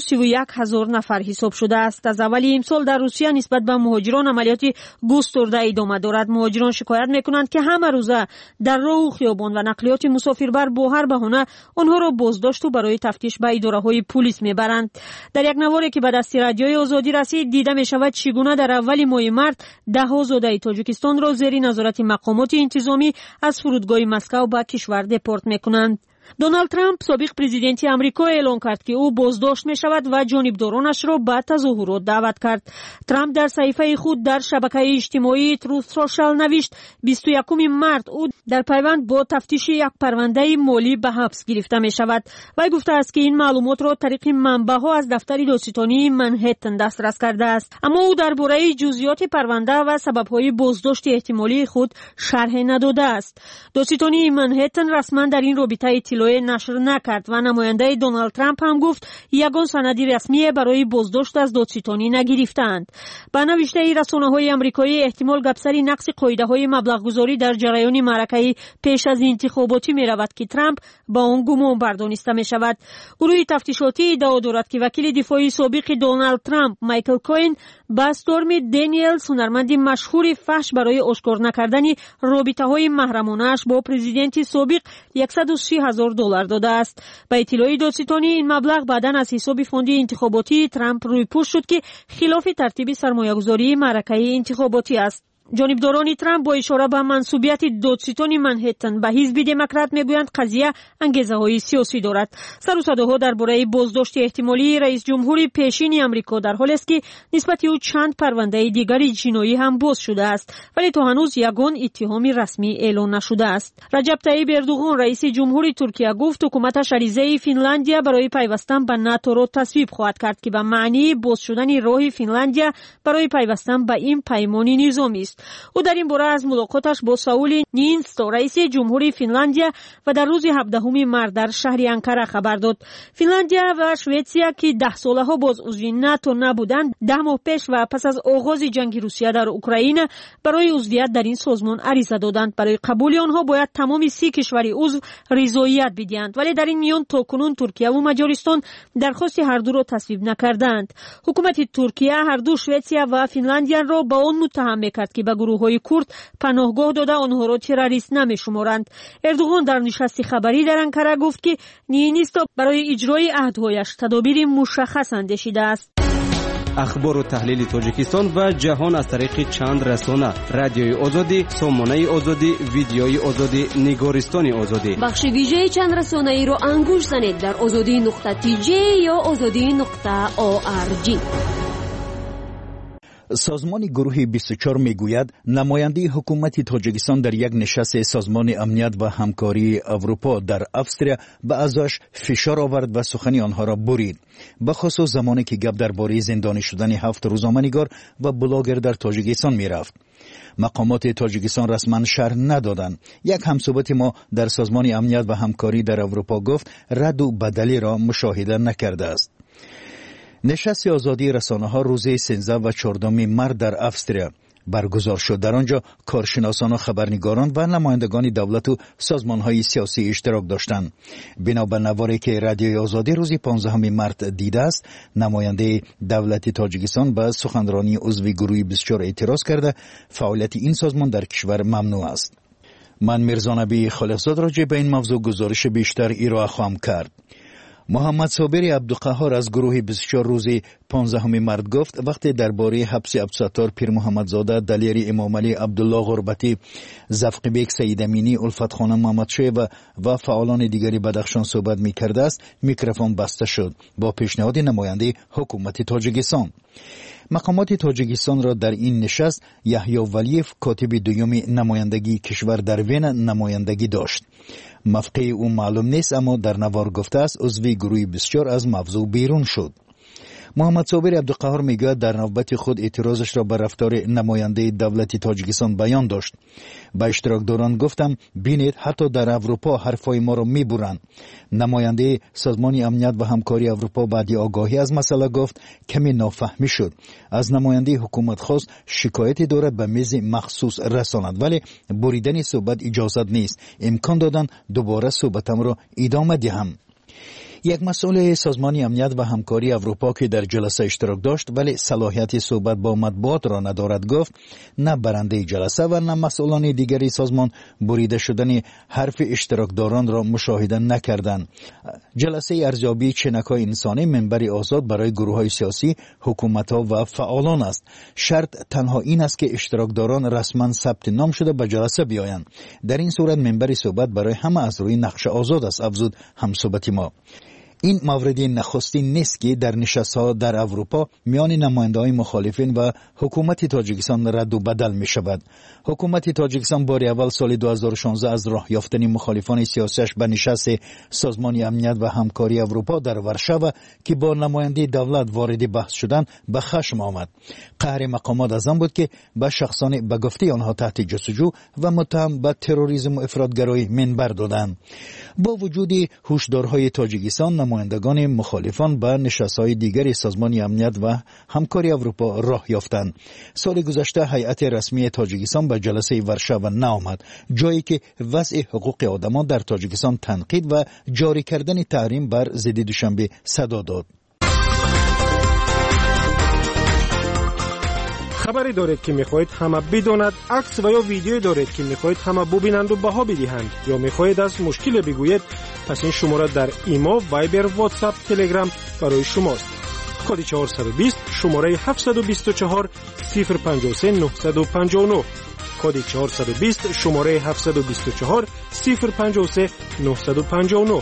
C: 231,000 نفر حساب شده است. از اول امسال در روسیه نسبت به مهاجران عملیات گسترده ادامه دارد. مهاجران شکایت میکنند که همه روزه در راه و خیابان و نقلیات مسافربر با هر بهانه آنها را بازداشت و برای تفتیش به اداره‌های پلیس میبرند. در یک نواری که به دست رادیوی آزادی رسید دیده میشود چگونه در اول ماه مارت ده‌ها زاده تاجیکستان را زیر نظارت مقامات انتظامی از فرودگاه مسکو به کشور دپورت میکنند. دونالد ترامپ سابق پرزیدنتی آمریکا اعلان کرد که او بازداشت می شود و جانبدارانش را به تظاهرات دعوت کرد. ترامپ در صفحه خود در شبکه اجتماعی تروث سوشال نوشت 21 مارت او در پیوند با تفتیش یک پرونده مالی به حبس گرفته می شود. وی گفته است که این معلومات را طریق منبع‌ها از دفتر دادستانی منهتن دسترس کرده است. اما او درباره جزئیات پرونده و سبب‌های بازداشت احتمالی خود شرح نداده است. دادستانی منهتن رسما در این رابطه اطلاع نشر نکرد و نماینده دونالد ترامپ هم گفت یگان سندی رسمی برای بازداشت از دادستانی نگرفتند. با نوشته رسانه‌های آمریکایی احتمال گپسری نقض قاعده‌های مبلغ‌گذاری در جریان معرکه پیش از انتخاباتی می‌رود که ترامپ با آن گمان بردانسته می‌شود. گروه تفتیشاتی ادعا دارد که وکیل دفاعی سابق دونالد ترامپ مایکل کوین با استورمی دنیلز هنرمند مشهور فحش برای آشکار نکردن رابطه‌های محرمانه‌اش با پرزیدنت سابق 130,000 دلار داده است. به اطلاع دادستانی این مبلغ بعداً از حساب فوند انتخاباتی ترامپ روی پوش شد که خلاف ترتیب سرمایه‌گذاری معرکه انتخاباتی است. جانبداران ترامپ با اشاره به منصوبیت دادستان منهتن به حزب دموکرات میگویند قضیه انگیزه‌های سیاسی دارد. سر و صداها درباره بازداشت احتمالی رئیس جمهور پیشین آمریکا در حالی است که نسبت او چند پرونده دیگری جنایی هم باز شده است، ولی تا هنوز یگان اتهامی رسمی اعلان نشده است. رجب طیب اردوغان رئیس جمهور ترکیه گفت حکومتش عریضه فنلاندیا برای پیوستن به ناتو را تصویب خواهد کرد که به معنی باز شدن راه فنلاندیا برای پیوستن به این پیمان نظامی است. او در این باره از ملاقاتش با ساول نینستو رئیس جمهوری فنلاندیا و در روز 17 مارت در شهر انکره خبر داد. فنلاندیا و سوئیسیا که 10 ساله ها باز عضو ناتو نبودند 10 ماه پیش و پس از آغاز جنگ روسیه در اوکراین برای عضویت در این سازمان عریضه دادند. برای قبول آنها باید تمام 30 کشور عضو رضایت بدهند، ولی در این میان تاکنون ترکیه و مجارستان درخواست هر دو را تصویب نکردند. حکومت ترکیه هر دو سوئیسیا و فنلاندیا را با آن متهم می‌کرد که به گروه‌های کرد پناهگاه داده آنها را تروریست نمی‌شمارند. اردوغان در نشست خبری در انکره گفت که نینیستا برای اجرای عهدهایش تدابیر مشخص اندیشیده است.
A: اخبار و تحلیل تاجیکستان و جهان از طریق چند رسانه: رادیوی آزادی، سامانه آزادی، ویدیوی آزادی، نگارستان آزادی.
B: بخش ویژه چند رسانه ای را انگوش زنید در azadi.tj یا azadi.org.
H: سازمان گروه 24 میگوید نماینده حکومت تاجیکستان در یک نشست سازمان امنیت و همکاری اروپا در افسریا به اعضاش فشار آورد و سخن آنها را برید، به خصوص زمانی که گپ درباره زندانی شدن 7 روزنامه‌نگار و بلاگر در تاجیکستان میرفت. مقامات تاجیکستان رسما شرح ندادند. یک همصحبت ما در سازمان امنیت و همکاری در اروپا گفت رد و بدلی را مشاهده نکرده است. نشست آزادی رسانه‌ها روز 13 و 14 مارس در افسریا برگزار شد. در آنجا کارشناسان و خبرنگاران و نمایندگان دولت و سازمان‌های سیاسی اشتراک داشتند. بنا به نواری که رادیوی آزادی روز 15 مارس دیده است، نماینده دولت تاجیکستان به سخنرانی عضو گروه 24 اعتراض کرده فعالیت این سازمان در کشور ممنوع است. من میرزا نبی خالقزاد راجع به این موضوع گزارش بیشتر ارائه خواهم کرد. محمد صابر عبدالقهار از گروه 24 روز 15 مارس گفت وقتی درباره حبس عبدالستار پیر محمدزاده، دلیر امام علی، عبدالله غربتی، زفق بیگ، سید امینی، الفت خانم محمدشاه و فعالان دیگری بدخشان صحبت می‌کرده است، میکروفون بسته شد با پیشنهاد نماینده حکومت تاجیکستان. مقامات تاجیکستان را در این نشست یحیی ولیف، کاتب دوم نمایندگی کشور در وین، نمایندگی داشت. موقع او معلوم نیست، اما در نوار گفته است عضو گروه 24 از موضوع بیرون شد. محمد صابر عبدالقهار میگوید در نوبت خود اعتراضش را به رفتار نماینده دولت تاجیکستان بیان داشت. به اشتراکداران گفتم بینید حتی در اروپا حرفای ما را میبرند. نماینده سازمان امنیت و همکاری اروپا بعد آگاهی از مسئله گفت کمی نافهمی شد. از نماینده حکومت خواست شکایتی دارد به میز مخصوص رساند، ولی بریدن صحبت اجازت نیست. امکان دادن دوباره صحبتم را ادامه دهم. یک مسئول سازمان امنیت و همکاری اروپا که در جلسه اشتراک داشت ولی صلاحیت صحبت با مطبوعات را ندارد گفت نه برنده جلسه و نه مسئولان دیگری سازمان بریده شدن حرف اشتراکداران را مشاهده نکردند. جلسه ارزیابی چنک‌های انسانی منبری آزاد برای گروه‌های سیاسی، حکومت‌ها و فعالان است. شرط تنها این است که اشتراکداران رسما ثبت نام شده به جلسه بیایند. در این صورت منبری صحبت برای همه از روی نقش آزاد است، افزود همصحبت ما. این مورد نخستین نیست که در نشست‌ها در اروپا میان نماینده‌های مخالفین و حکومت تاجیکستان رد و بدل می شود. حکومت تاجیکستان بار اول سال 2016 از راه یافتن مخالفان سیاسیش به نشست سازمان امنیت و همکاری اروپا در ورشو که با نماینده دولت وارد بحث شدند به خشم آمد. قهر مقامات از آن بود که به شخصان به گفته آنها تحت جستجو و متهم به تروریسم و افراطگرایی منبر دادند. با وجود هشدارهای تاجیکستان، نمایندگان مخالفان به نشست‌های دیگر سازمان امنیت و همکاری اروپا راه یافتند. سال گذشته هیئت رسمی تاجیکستان به جلسه ورشو نآمد، جایی که وضع حقوق آدمان در تاجیکستان تنقید و جاری کردن تحریم بر ضد دوشنبه صدا داد.
G: خبری دارید که میخواهید همه بداند، عکس و یا ویدیویی دارید که میخواهید همه ببینند و بها بدهند، یا میخواهید از مشکل بگویید، پس این شماره در ایما، وایبر، واتساپ، تلگرام برای شماست. کد 420 شماره 724 053 959. کد 420 شماره 724 053 959.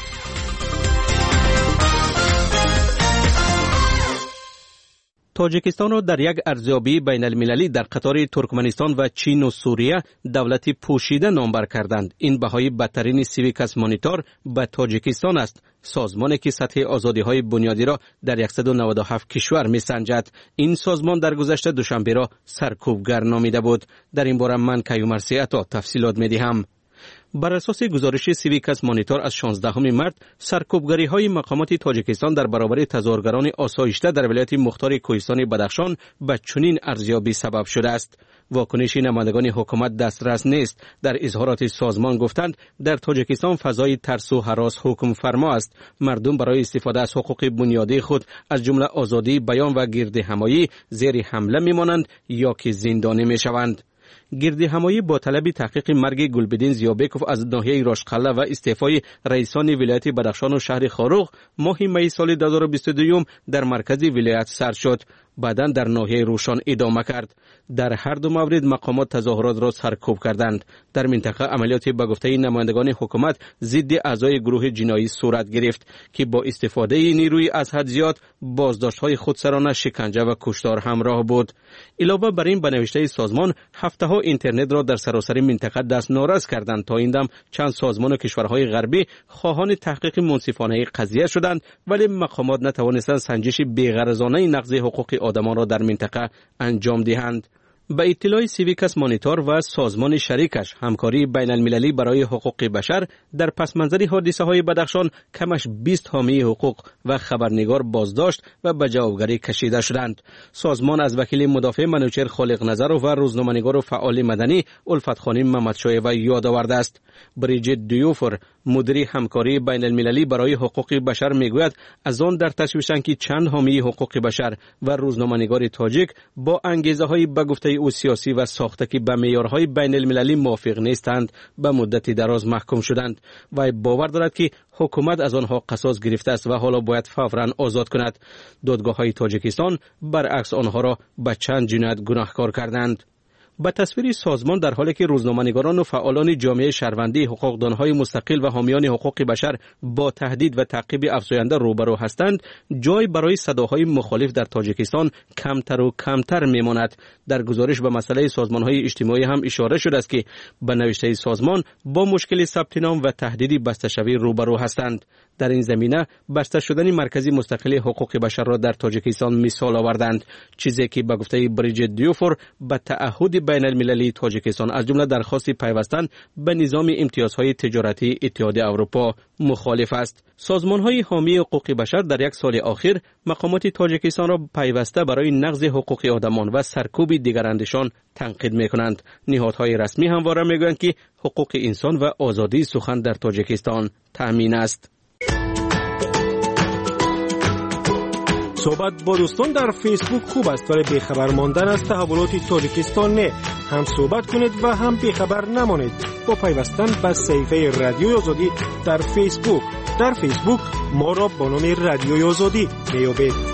A: تاجیکستان را در یک ارزیابی بین المللی در قطار ترکمنستان و چین و سوریه دولتی پوشیده نامبر کردند. این بهای بدترین سیویکس مانیتور به تاجیکستان است، سازمانی که سطح آزادی‌های بنیادی را در 197 کشور می‌سنجد. این سازمان در گذشته دوشنبه را سرکوبگر نامیده بود. در این باره من کیومرثی عطا تفصیلات می‌دهم. بر اساس گزارش سیویکس مانیتور از 16 مارس، سرکوبگری‌های مقامات تاجیکستان در برابر تظاهرگران آسایشته در ولایت مختار کوهستان بدخشان به چنین ارزیابی سبب شده است. واکنش نمایندگان حکومت دسترس نیست. در اظهارات سازمان گفتند در تاجیکستان فضای ترس و هراس حکم فرما است. مردم برای استفاده از حقوق بنیادی خود از جمله آزادی بیان و گردهمایی زیر حمله میمانند یا که زندانی میشوند. گردی همایی با طلب تحقیق مرگ گلبدین زیابکوف از ناحیه راشقله و استعفای رئیسان ولایت بدخشان و شهر خاروغ ماه می سال 2022 در مرکز ولایت سر شد. بعداً در ناحیه روشان ادامه کرد. در هر دو مورد مقامات تظاهرات را سرکوب کردند. در منطقه عملیاتی به گفته نمایندگان حکومت ضد اعضای گروه جنایی صورت گرفت که با استفاده نیروی از حد زیاد بازداشت‌های خودسرانه، شکنجه و کشتار همراه بود. علاوه بر این به نوشته سازمان هفته‌ها اینترنت را در سراسر منطقه دست ناراض کردند. تا این دم چند سازمان و کشورهای غربی خواهان تحقیق منصفانه قضیه شدند، ولی مقامات نتوانستند سنجش بی‌غرضانه نقض حقوق آدمان را در منطقه انجام دهند. به اطلاع سیویکس مانیتور و سازمان شریکش، همکاری بین المللی برای حقوق بشر، در پس منظر حادثه های بدخشان کمش 20 حامی حقوق و خبرنگار بازداشت و به جوابگری کشیده شدند. سازمان از وکیل مدافع منوچهر خالق نظر و روزنامه‌نگار و فعال مدنی الفت خانم محمدشاه یاد آورده است. بریجیت دیوفر، مدیر همکاری بین المللی برای حقوق بشر میگوید از آن در تشویشند که چند حامی حقوق بشر و روزنامه‌نگار تاجیک با انگیزه‌های به گفته او سیاسی و ساخته که به معیارهای بین المللی موافق نیستند به مدت دراز محکوم شدند. و باور دارد که حکومت از آنها قصاص گرفته است و حالا باید فوراً آزاد کند. دادگاه‌های تاجیکستان برعکس آنها را به چند جنایت گناهکار کردند. به تصویر سازمان در حالی که روزنامه‌نگاران و فعالان جامعه شهروندی، حقوقدانهای مستقل و حامیان حقوق بشر با تهدید و تعقیب افزاینده روبرو هستند، جای برای صداهای مخالف در تاجیکستان کمتر و کمتر میماند. در گزارش به مسئله سازمان‌های اجتماعی هم اشاره شده است که به نوشته سازمان با مشکل ثبت نام و تهدید بسته‌شوی روبرو هستند. در این زمینه بسته شدن مرکزی مستقل حقوق بشر را در تاجیکستان مثال آوردند، چیزی که به گفته بریجیت دیوفر به تعهد بین المللی تاجیکستان از جمله درخواست پیوستن به نظام امتیازهای تجارتی اتحادیه اروپا مخالف است. سازمان‌های حامی حقوق بشر در یک سال اخیر مقامات تاجیکستان را پیوسته برای نقض حقوق آدمان و سرکوب دیگراندیشان تنقید می‌کنند. نهادهای رسمی همواره می‌گویند که حقوق انسان و آزادی سخن در تاجیکستان تأمین است.
G: صحبت با دوستان در فیسبوک خوب است، ولی بیخبر ماندن از تحولات تاجیکستان نه. هم صحبت کنید و هم بیخبر نمانید با پیوستن به صفحه رادیوی آزادی در فیسبوک. در فیسبوک ما را با نام رادیوی آزادی میابید.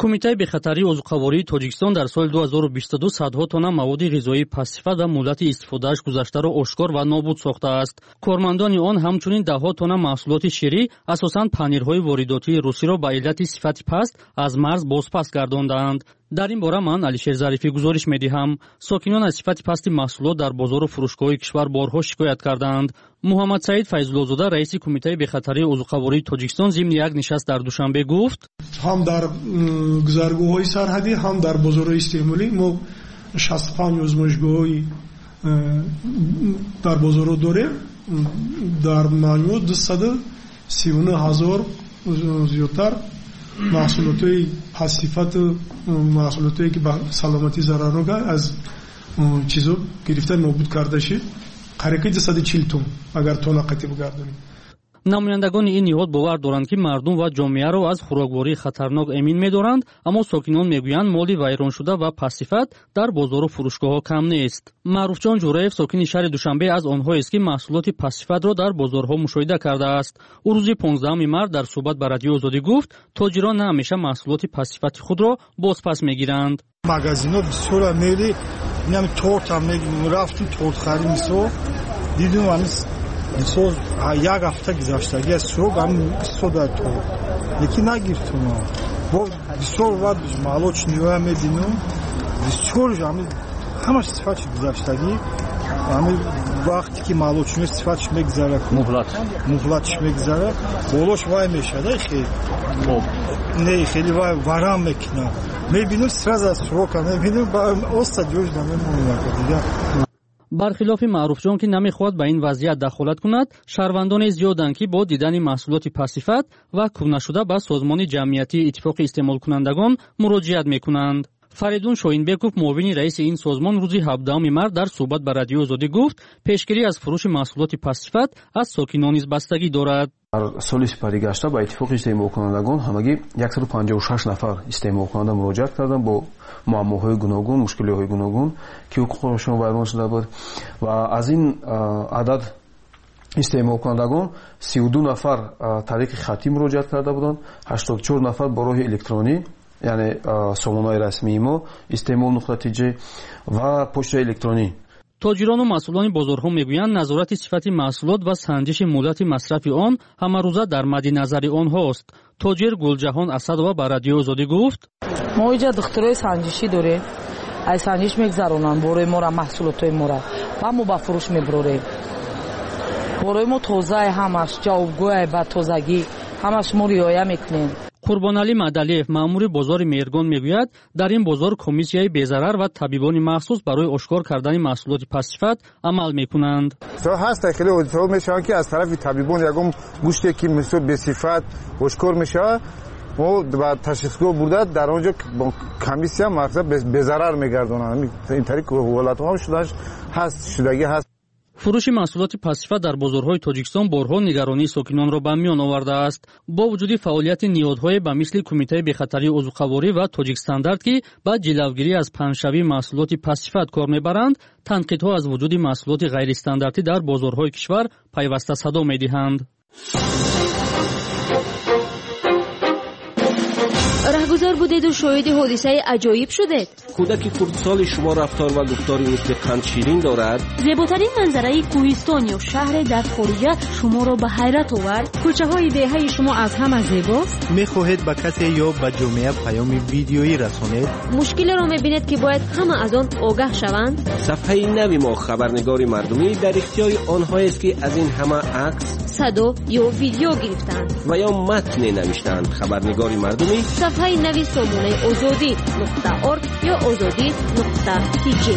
F: кумитаи бехатарии узуқавории тоҷикистон дар соли 2022 садҳо тонна маводи ғизоии пассифат ва муддати истифодааш гузаштаро ошкор ва нобуд сохтааст. Кормандони он ҳамчунин даҳҳо тонна маҳсулоти ширӣ, асосан панирҳои воридотии русиро ба иллати сифати паст аз марз бозпас гардондаанд. дар ин бора ман Алишер Зарифӣ гузориш медиҳам. Сокинон аз сифати пасти маҳсулот дар бозору фурӯшгоҳи кишвар барҳо шикоят карданд. Муҳаммад Саид Файзуллозода, раиси кумитаи бехатарии узуқавории Тоҷикистон, зимни як нишаст дар Душанбе гуфт:
I: ҳам дар гузаргоҳҳои сарҳадӣ, ҳам дар бозорҳои истеъмолӣ мо 65 озмоишгоҳҳои дар бозорҳо дорем. дар маҷмӯъ 239 000 зиёдтар маҳсулотҳои пассифату маҳсулотое ки ба саломатӣ зарарнок аз чизо гирифта нобуд карда шид, қариби 240 тонн агар тонна қати бигардонем.
F: намояндагони ин ниҳод бовар доранд ки мардум ва ҷомеаро аз хӯроквории хатарнок эмин медоранд, аммо сокинон мегӯянд моли вайроншуда ва пассифат дар бозору фурӯшгоҳҳо кам нест. Маъруфҷон Ҷураев, сокини шаҳри Душанбе, аз онҳоест ки маҳсулоти пассифатро дар бозорҳо мушоҳида кардааст. ӯ рӯзи 15 март дар суҳбат ба Радиои Озодӣ гуфт, тоҷирон на ҳамеша маҳсулоти пассифати худро бозпас мегиранд.
J: магазинҳо бисёр мели инам тортам рафтим тортхарӣ мисол дидум мисол як ҳафта гузаштаги аз сурок сода торт лекин нагирифтум. бисёр вақт молочниҳоя мебинум бисёр ҳамаш сифати гузаштагӣ вақте ки молочниҳо сифатиш мегузара муҳлатиш мегузара болош вай мешада не хеле вай варам мекина мебинум сразу аз сурока мебинум оста ҷош намемонад дига.
F: бархилофи маъруфҷон ки намехоҳад ба ин вазъият дахолат кунад, шаҳрвандоне зиёданд ки бо дидани маҳсулоти пассифат ва кӯбнашуда ба созмони ҷамъиятии иттифоқи истеъмолкунандагон муроҷиат мекунанд. Фаридун Шоҳинбеков, муовини раиси ин созмон, рӯзи 17 март дар суҳбат ба Радиои Озодӣ гуфт, пешгирӣ аз фурӯши маҳсулоти пассифат аз сокинон низ бастагӣ дорад.
K: дар соли сипарӣ гашта ба иттифоқи истеъмолкунандагон ҳамагӣ 156 нафар истеъмолкунанда муроҷиат карданд бо муаммоҳои гуногун, мушкилиҳои гуногун ки ҳуқуқҳояшон вайрон шуда буд ва аз ин адад истеъмолкунандагон 32 нафар тариқи хатӣ муроҷиат карда буданд, 84 нафар бо роҳи электронӣ, яъне сомонаи расмии мо истеъмол нуқтатиҷи ва почтаи электронӣ.
F: тоҷирону масъулони бозорҳо мегӯянд назорати сифати маҳсулот ва санҷиши муддати масрафи он ҳамарӯза дар мадди назари онҳост. тоҷир Гулҷаҳон Асадова ба Радиои Озодӣ гуфт:
X: мо инҷа духтурои санҷишӣ дорем, ай санҷиш мегзаронанд борои мора маҳсулотои мора ва мо ба фурӯш мебурорем. борои мо тозаи ҳамаш ҷавобгӯяй ба тозагӣ ҳамаш мо риоя мекунем.
F: Қурбонали Маъдалиев, маъмури бозори Мергон, мегӯяд, дар ин бозор комиссияи безарар ва табибони махсус барои ошкор кардани маҳсулоти пассифат амал мекунанд.
Y: ҳаст хеле одитҳо мешаванд ки аз тарафи табибон ягон гӯште ки мисол бесифат ошкор мешавад, мо ба ташхисгоҳ бурда дар онҷо комиссия мақсад безарар мегардонанд. ин тариқ ҳолатҳо ҳам шудагӣ ҳаст.
F: фурӯши маҳсулоти пассифат дар бозорҳои Тоҷикистон борҳо нигаронии сокинонро ба миён овардааст. бо вуҷуди фаъолияти ниҳодҳое ба мисли Кумитаи бехатарии узуқаворӣ ва Тоҷикстандард ки ба ҷилавгирӣ аз панҷшавии маҳсулоти пассифат кор мебаранд, танқидҳо аз вуҷуди маҳсулоти ғайристандартӣ дар бозорҳои кишвар пайваста садо медиҳанд.
B: раҳгузор будеду шоҳиди ҳодисаи аҷоиб шудед.
Z: кӯдаки хурдсоли шумо рафтор ва гуфтори мисли қандширин дорад?
B: зеботарин манзараи кӯҳистон ё шаҳре дар хориҷа шуморо ба ҳайрат овард? кӯчаҳои деҳаи шумо аз ҳама зебост?
M: мехоҳед ба касе ё ба ҷомеа паёми видеоӣ расонед?
B: мушкилеро мебинед ки бояд ҳама аз он огаҳ шаванд?
Z: сафҳаи нави мо хабарнигори мардумӣ дар ихтиёри онҳоест ки аз ин ҳама акс,
B: садо ё видео гирифтанд
Z: ва ё матне навиштанд. хабарнигори мардумӣ
B: сафҳаи нави сомонаи озодӣ.орг ё озодӣ.tj.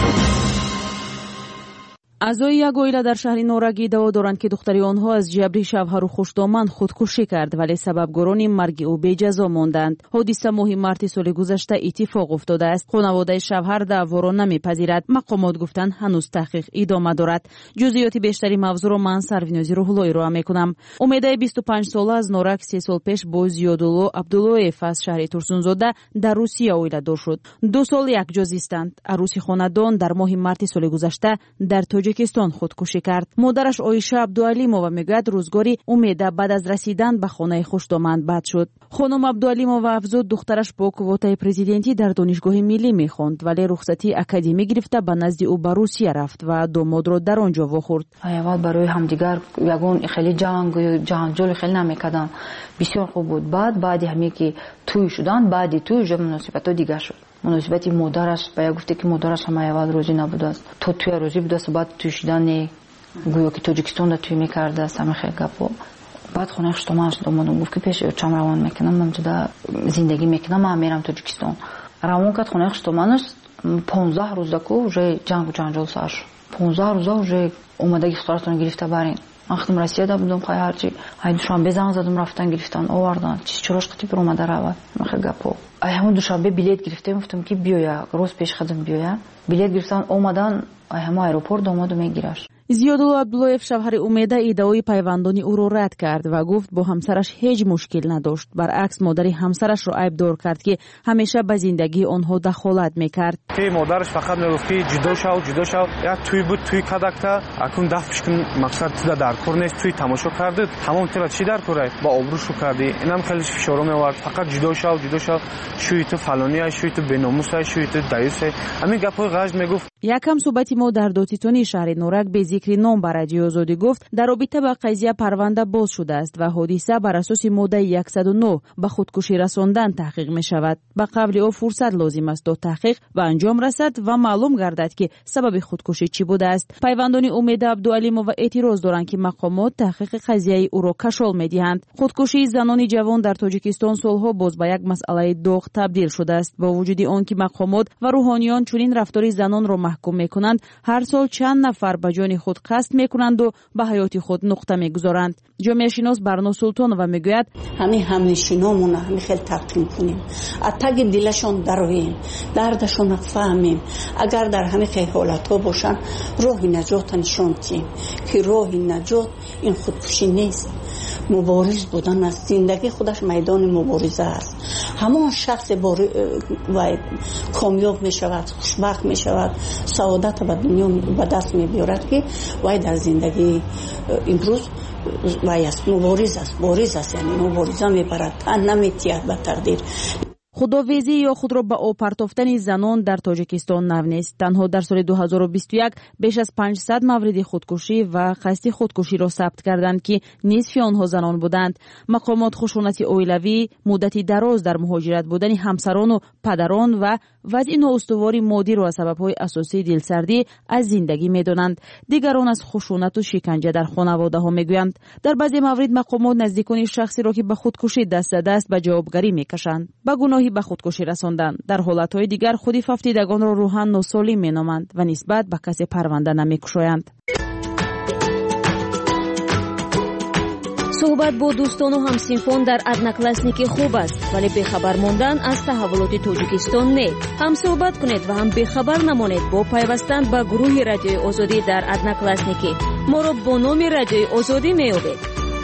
L: аъзои як оила дар шаҳри Норагӣ даъво доранд ки духтари онҳо аз ҷабри шавҳару хушдоман худкушӣ кард, вале сабабгорони марги ӯ беҷазо монданд. ҳодиса моҳи марти соли гузашта иттифоқ уфтодааст. хонаводаи шавҳар даъворо намепазирад. мақомот гуфтанд ҳанӯз таҳқиқ идома дорад. ҷузъиёти бештари мавзӯъро ман Сарвинози Рӯҳулло ироа мекунам. умедаи 25-сола аз Норак 3 сол пеш бо Зиёдулло Абдуллоев аз шаҳри Турсунзода дар Русия оиладор шуд. 2 сол якҷо зистанд. арӯси хонадон дар моҳи марти соли гузашта дар Тоҷикистон توجیکستان خودکشی کرد. مادرش عایشه عبدوعلیمова میگوید روزگاری امید بعد از رسیدن به خانه خوشدامن بد شد. خانم عبدوعلیمова افزود دخترش با کوتای پرزیدنتی در دانشگاه ملی میخوند ولی رخصتی اکادمی گرفته به نزد او به روسیه رفت و داماد را در آنجا واخورد.
N: اول برای همدیگر یگان خیلی جنجال خیلی نمیکردن. بسیار خوب بود. بعد همین که توی شدن بعدی توی مناسبت دیگه شد. مناسبتی مادرش باید گفته که مادرش هم اول روزی نبوده است. تو توی روزی بوده است بعد توی شدن گویا که تاجیکستان را توی میکرده است همه خیلی گپو. بعد خونه خشتمان شد اومدم گفت که پیش چم روان میکنم من جدا زندگی میکنم من میرم تاجیکستان. روان کرد خونه خشتمانش 15 روز دکو вже جنگ و جنجال سر شد. 15 روز вже اومده گفتارتون گرفته برین. من خودم رسیده بودم خیلی هرچی دوشنبه زنگ زدم رفتن گرفتن آوردن چراش قطعی بر اومده رود من خیلی گپو همون دوشنبه بلیت گرفتم گفتم که بیایا روز پیش خودم بیایا بلیت گرفتن اومدن همه آیروپورت اومد و میگیرش. زیادالله عبداللهیف شوهر امیده ایده‌های پیوندانی او را رد کرد و گفت با همسرش هیچ مشکل نداشت. برعکس مادر همسرش را عیبدار کرد که همیشه به زندگی آنها دخالت میکرد.
O: که مادرش فقط میگفت که جدا شو یا توی بود توی کدکتا اكون دفعش کن مقصد تو در کار نیست توی تماشا کردید همون تو چی در کاره با آبروشو کردی اینم خیلی فشار میآورد فقط جدا شو شوی تو فلانی شوی تو بناموس شوی تو دایس همین گپای غج میگفت. یکم صحبتی ما در دوتیتونی شهر نورک به ذکر نام بر رادیو آزادی گفت در رابطه با قضیه پرونده باز شده است و حادثه بر اساس ماده 109 به خودکشی رساندن تحقیق می شود. به قبل او فرصت لازم است تا تحقیق و انجام رسد و معلوم گردد که سبب خودکشی چی بوده است. پیوندان امید عبدوعلیمova اعتراض دارند که مقامات تحقیق قضیه او را کشال می دهند. خودکشی زنان جوان در تاجیکستان سالها باز به یک مسئله داغ تبدیل شده است. با وجود آنکه مقامات و روحانیان چنین رفتار زنان را محکوم می کنند هر سال چند نفر به جان خود قصد می کنند و به حیات خود نقطه می گذارند. جامعه شناس برنا سلطانова میگوید
P: همشینامون همین خیلی تقدیم کنیم اتاگ دلشون درویم دردشون فهمیم اگر در همین خیلی حالتها باشن راه نجات نشون دهیم که راه نجات این خودکشی نیست مبارز بودن است زندگی خودش میدان مبارزه است همون شخص کامیاب می شود خوشبخت می شود سعادت به دنیا به دست می بیارد که وای در زندگی امروز وای است مبارز است یعنی مبارزه می برد تن نمیتید به تقدیر.
L: خداویزی یا خود را به آب پرتافتن زنان در تاجیکستان نو نیست. تنها در سال 2021 بیش از 500 مورد خودکشی و قصد خودکشی را ثبت کردند که نصف آنها زنان بودند. مقامات خشونت اویلوی، مدتی دراز در مهاجرت بودن همسران و پدران و وضع نااستواری مادی را از سبب‌های اساسی دلسردی از زندگی می‌دانند. دیگران از خشونت و شکنجه در خانواده‌ها می‌گویند. در بعضی موارد مقامات نزدیکان شخصی را که به خودکشی دست زده است به جوابگری می‌کشند. به گناهی به خودکشی رساندن. در حالت‌های دیگر خودی ففتیدگان را روحاً ناسالم می‌نامند و نسبت به کسی پرونده نمی‌گشایند.
B: صحبت با دوستان و همسینفون در ادناکلاسنیک خوب است ولی بخبر ماندن از تحولات تاجیکستان نه. هم صحبت کنید و هم بخبر نمانید با پیوستن به گروه رادیوی آزادی در ادناکلاسنیک. ما را با نام رادیوی آزادی می‌یابید.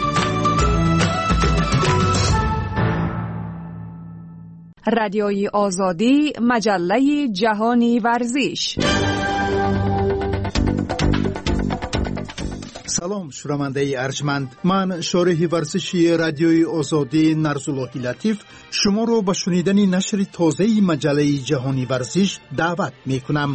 E: رادیوی آزادی مجله جهانی ورزش.
R: سلام شنونده ارجمند، من شارح ورزشی رادیوی آزادی نرزالله لطیف شما رو به شنیدن نشر تازه مجله جهانی ورزش دعوت می کنم.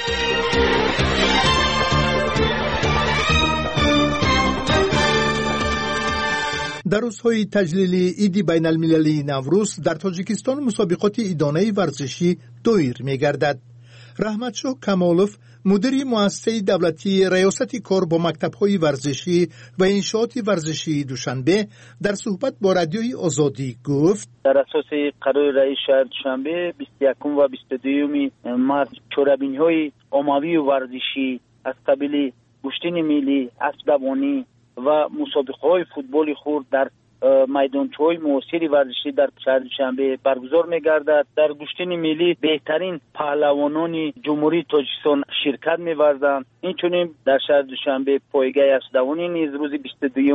R: در روزهای تجلیل عید بین المللی نوروز در تاجیکستان مسابقات ایدانه ورزشی دایر می گردد. رحمتشاه کمالوف مدیر مؤسسه دولتی ریاست کار با مکتب‌های ورزشی و انشاءات ورزشی دوشنبه در صحبت با رادیوی آزادی گفت
Q: در اساس قرار رئیس شهر دوشنبه 21 و 22 مارس چوربین‌های عمومی ورزشی از قبیل گشتین ملی، اسب‌دوانی و مسابقه‌های فوتبال خرد در میدانچه‌های معاصر ورزشی در شهر دوشنبه برگزار می‌گردد. در گشتین ملی بهترین پهلوانان جمهوری تاجیکستان شرکت می‌ورزند. اینچنین در شهر دوشنبه پایگاه اسب‌دوانی نیز روز 22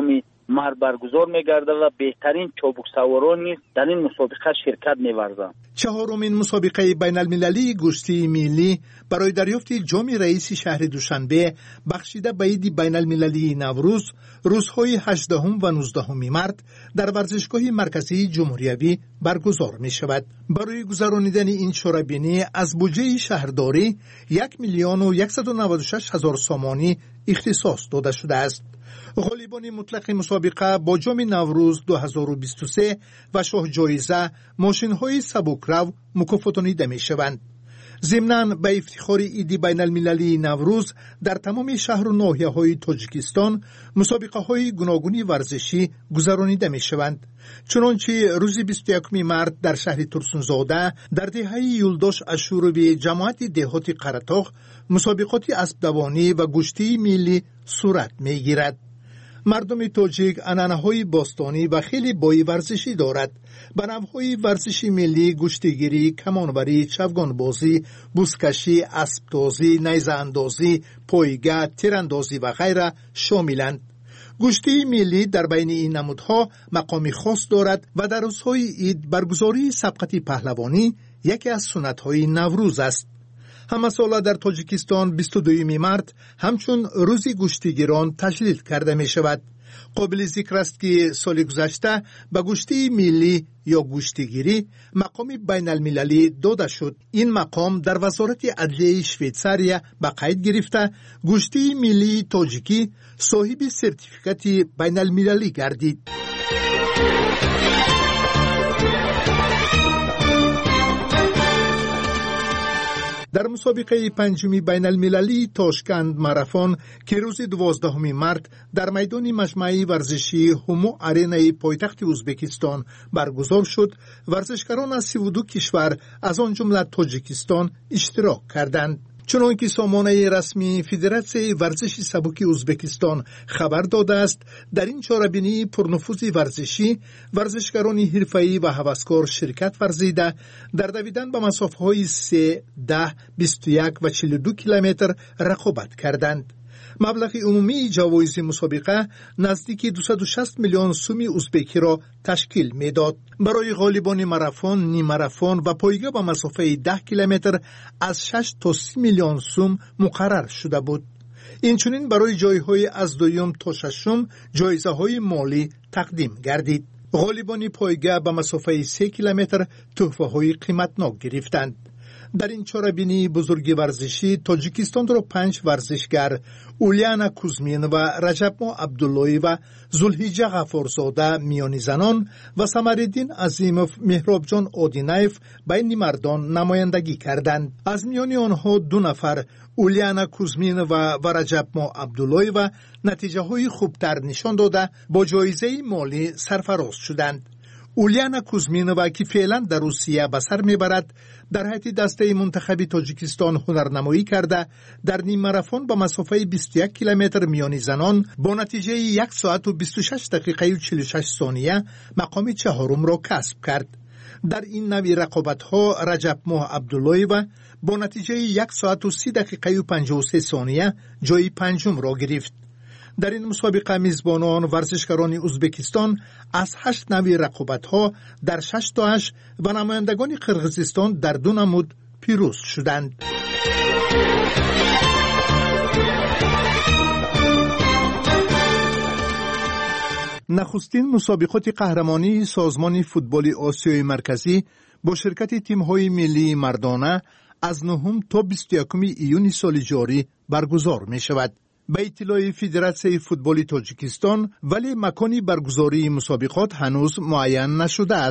Q: مرد برگزار می‌گردد و بهترین چابک سواران نیز در این مسابقه شرکت می‌ورزند.
R: چهارمین مسابقه بین المللی گشتی ملی برای دریافت جام رئیس شهر دوشنبه بخشیده به عید بین المللی نوروز روزهای 18 و 19 مارس در ورزشگاه مرکزی جمهوریوی برگزار می شود. برای گذرانیدن این شورابینی از بودجه شهرداری 1,196,000 سامانی اختصاص داده شده است. غالبان مطلق مسابقه با جام نوروز 2023 و شاه جایزه ماشین‌های سبکرو مکافاتانیده می‌شوند. ضمناً به افتخار عید بین المللی نوروز در تمام شهر و ناحیه‌های تاجیکستان مسابقه‌های گوناگون ورزشی گذرانیده می‌شوند. چنانچه روز 21 مارس در شهر ترسونزاده در دهه یولداش اشوروی جماعت دهات قره‌طاق مسابقات اسب‌دوانی و گشتی ملی صورت می‌گیرد. مردم تاجیک عنعنه‌های باستانی و خیلی بای ورزشی دارد. به نوع‌های ورزشی ملی گشتیگیری، کمانوری، چوگان بازی، بزکشی، اسب‌تازی، نیزه اندازی، پایگاه، تیراندازی و غیره شاملند. گشتی ملی در بین این نمودها مقامی خاص دارد و در روزهای عید برگزاری سبقت پهلوانی یکی از سنت‌های نوروز است. همه ساله در تاجیکستان 22 مارس همچون روزی گشتیگیران تجلیل کرده می شود. قابل ذکر است که سال گذشته به گشتی ملی یا گشتیگیری مقام بین المللی داده شد. این مقام در وزارت عدلیه شویتساریا به قید گرفته گشتی ملی تاجیکی صاحب سرتیفیکات بین المللی گردید. در مسابقه پنجمی بین المللی تاشکند ماراتون که روز 12 مارس در میدان مجمع ورزشی همو آرینای پایتخت ازبکستان برگزار شد، ورزشکاران از 32 کشور از آن جمله تاجیکستان اشتراک کردند. چنانکه سامانه رسمی فدراسیون ورزش سبک ازبکستان خبر داده است، در این چاره‌بینی پرنفوذ ورزشی ورزشکاران حرفه‌ای و هوسکار شرکت ورزیده در دویدن به مسافه‌های 3, 10, 21 و 42 کیلومتر رقابت کردند. مبلغ عمومی جوایز مسابقه نزدیک 260 میلیون سوم ازبکی را تشکیل میداد. برای غالبان ماراتون، نیم ماراتون و پایگاه به مسافه 10 کیلومتر از 6 تا 30 میلیون سوم مقرر شده بود. اینچنین برای جایهای از دوم تا ششم جایزه های مالی تقدیم گردید. غالبان پایگاه به مسافه 3 کیلومتر تحفه های قیمتناک گرفتند. در این چاره‌بینی بزرگ ورزشی تاجیکستان را 5 ورزشگر اولیانا کوزمین و رجبما عبداللهی و زلحجه غفارزاده میانی زنان و سمرالدین عظیموف مهرابجان آدینایف بین مردان نمایندگی کردند. از میان آنها 2 نفر اولیانا کوزمین و رجبما عبداللهی و نتیجه های خوبتر نشان داده با جایزه مالی سرفراز شدند. اولیانا کوزمینووا که فعلا در روسیه به سر میبرد در حیط دسته منتخب تاجیکستان هنرنمایی کرده در نیم ماراتون به مسافه 21 کیلومتر میانی زنان با نتیجه 1 ساعت و 26 دقیقه و 46 ثانیه مقام چهارم را کسب کرد. در این نوع رقابت‌ها رجبما عبداللهی با نتیجه 1 ساعت و 30 دقیقه و 53 ثانیه جای پنجم را گرفت. در این مسابقه میزبانان ورزشکاران ازبکستان از 8 نوع رقابت‌ها در 6 تاش و نمایندگان قرغیزستان در 2 نمود پیروز شدند. نخستین مسابقات قهرمانی سازمان فوتبال آسیای مرکزی با شرکت تیم‌های ملی مردانه از 9 تا 21 ایون سال جاری برگزار می‌شود. به اطلاع فدراسیون فوتبال تاجیکستان ولی مکانی برگزاری مسابقات هنوز معین نشده است.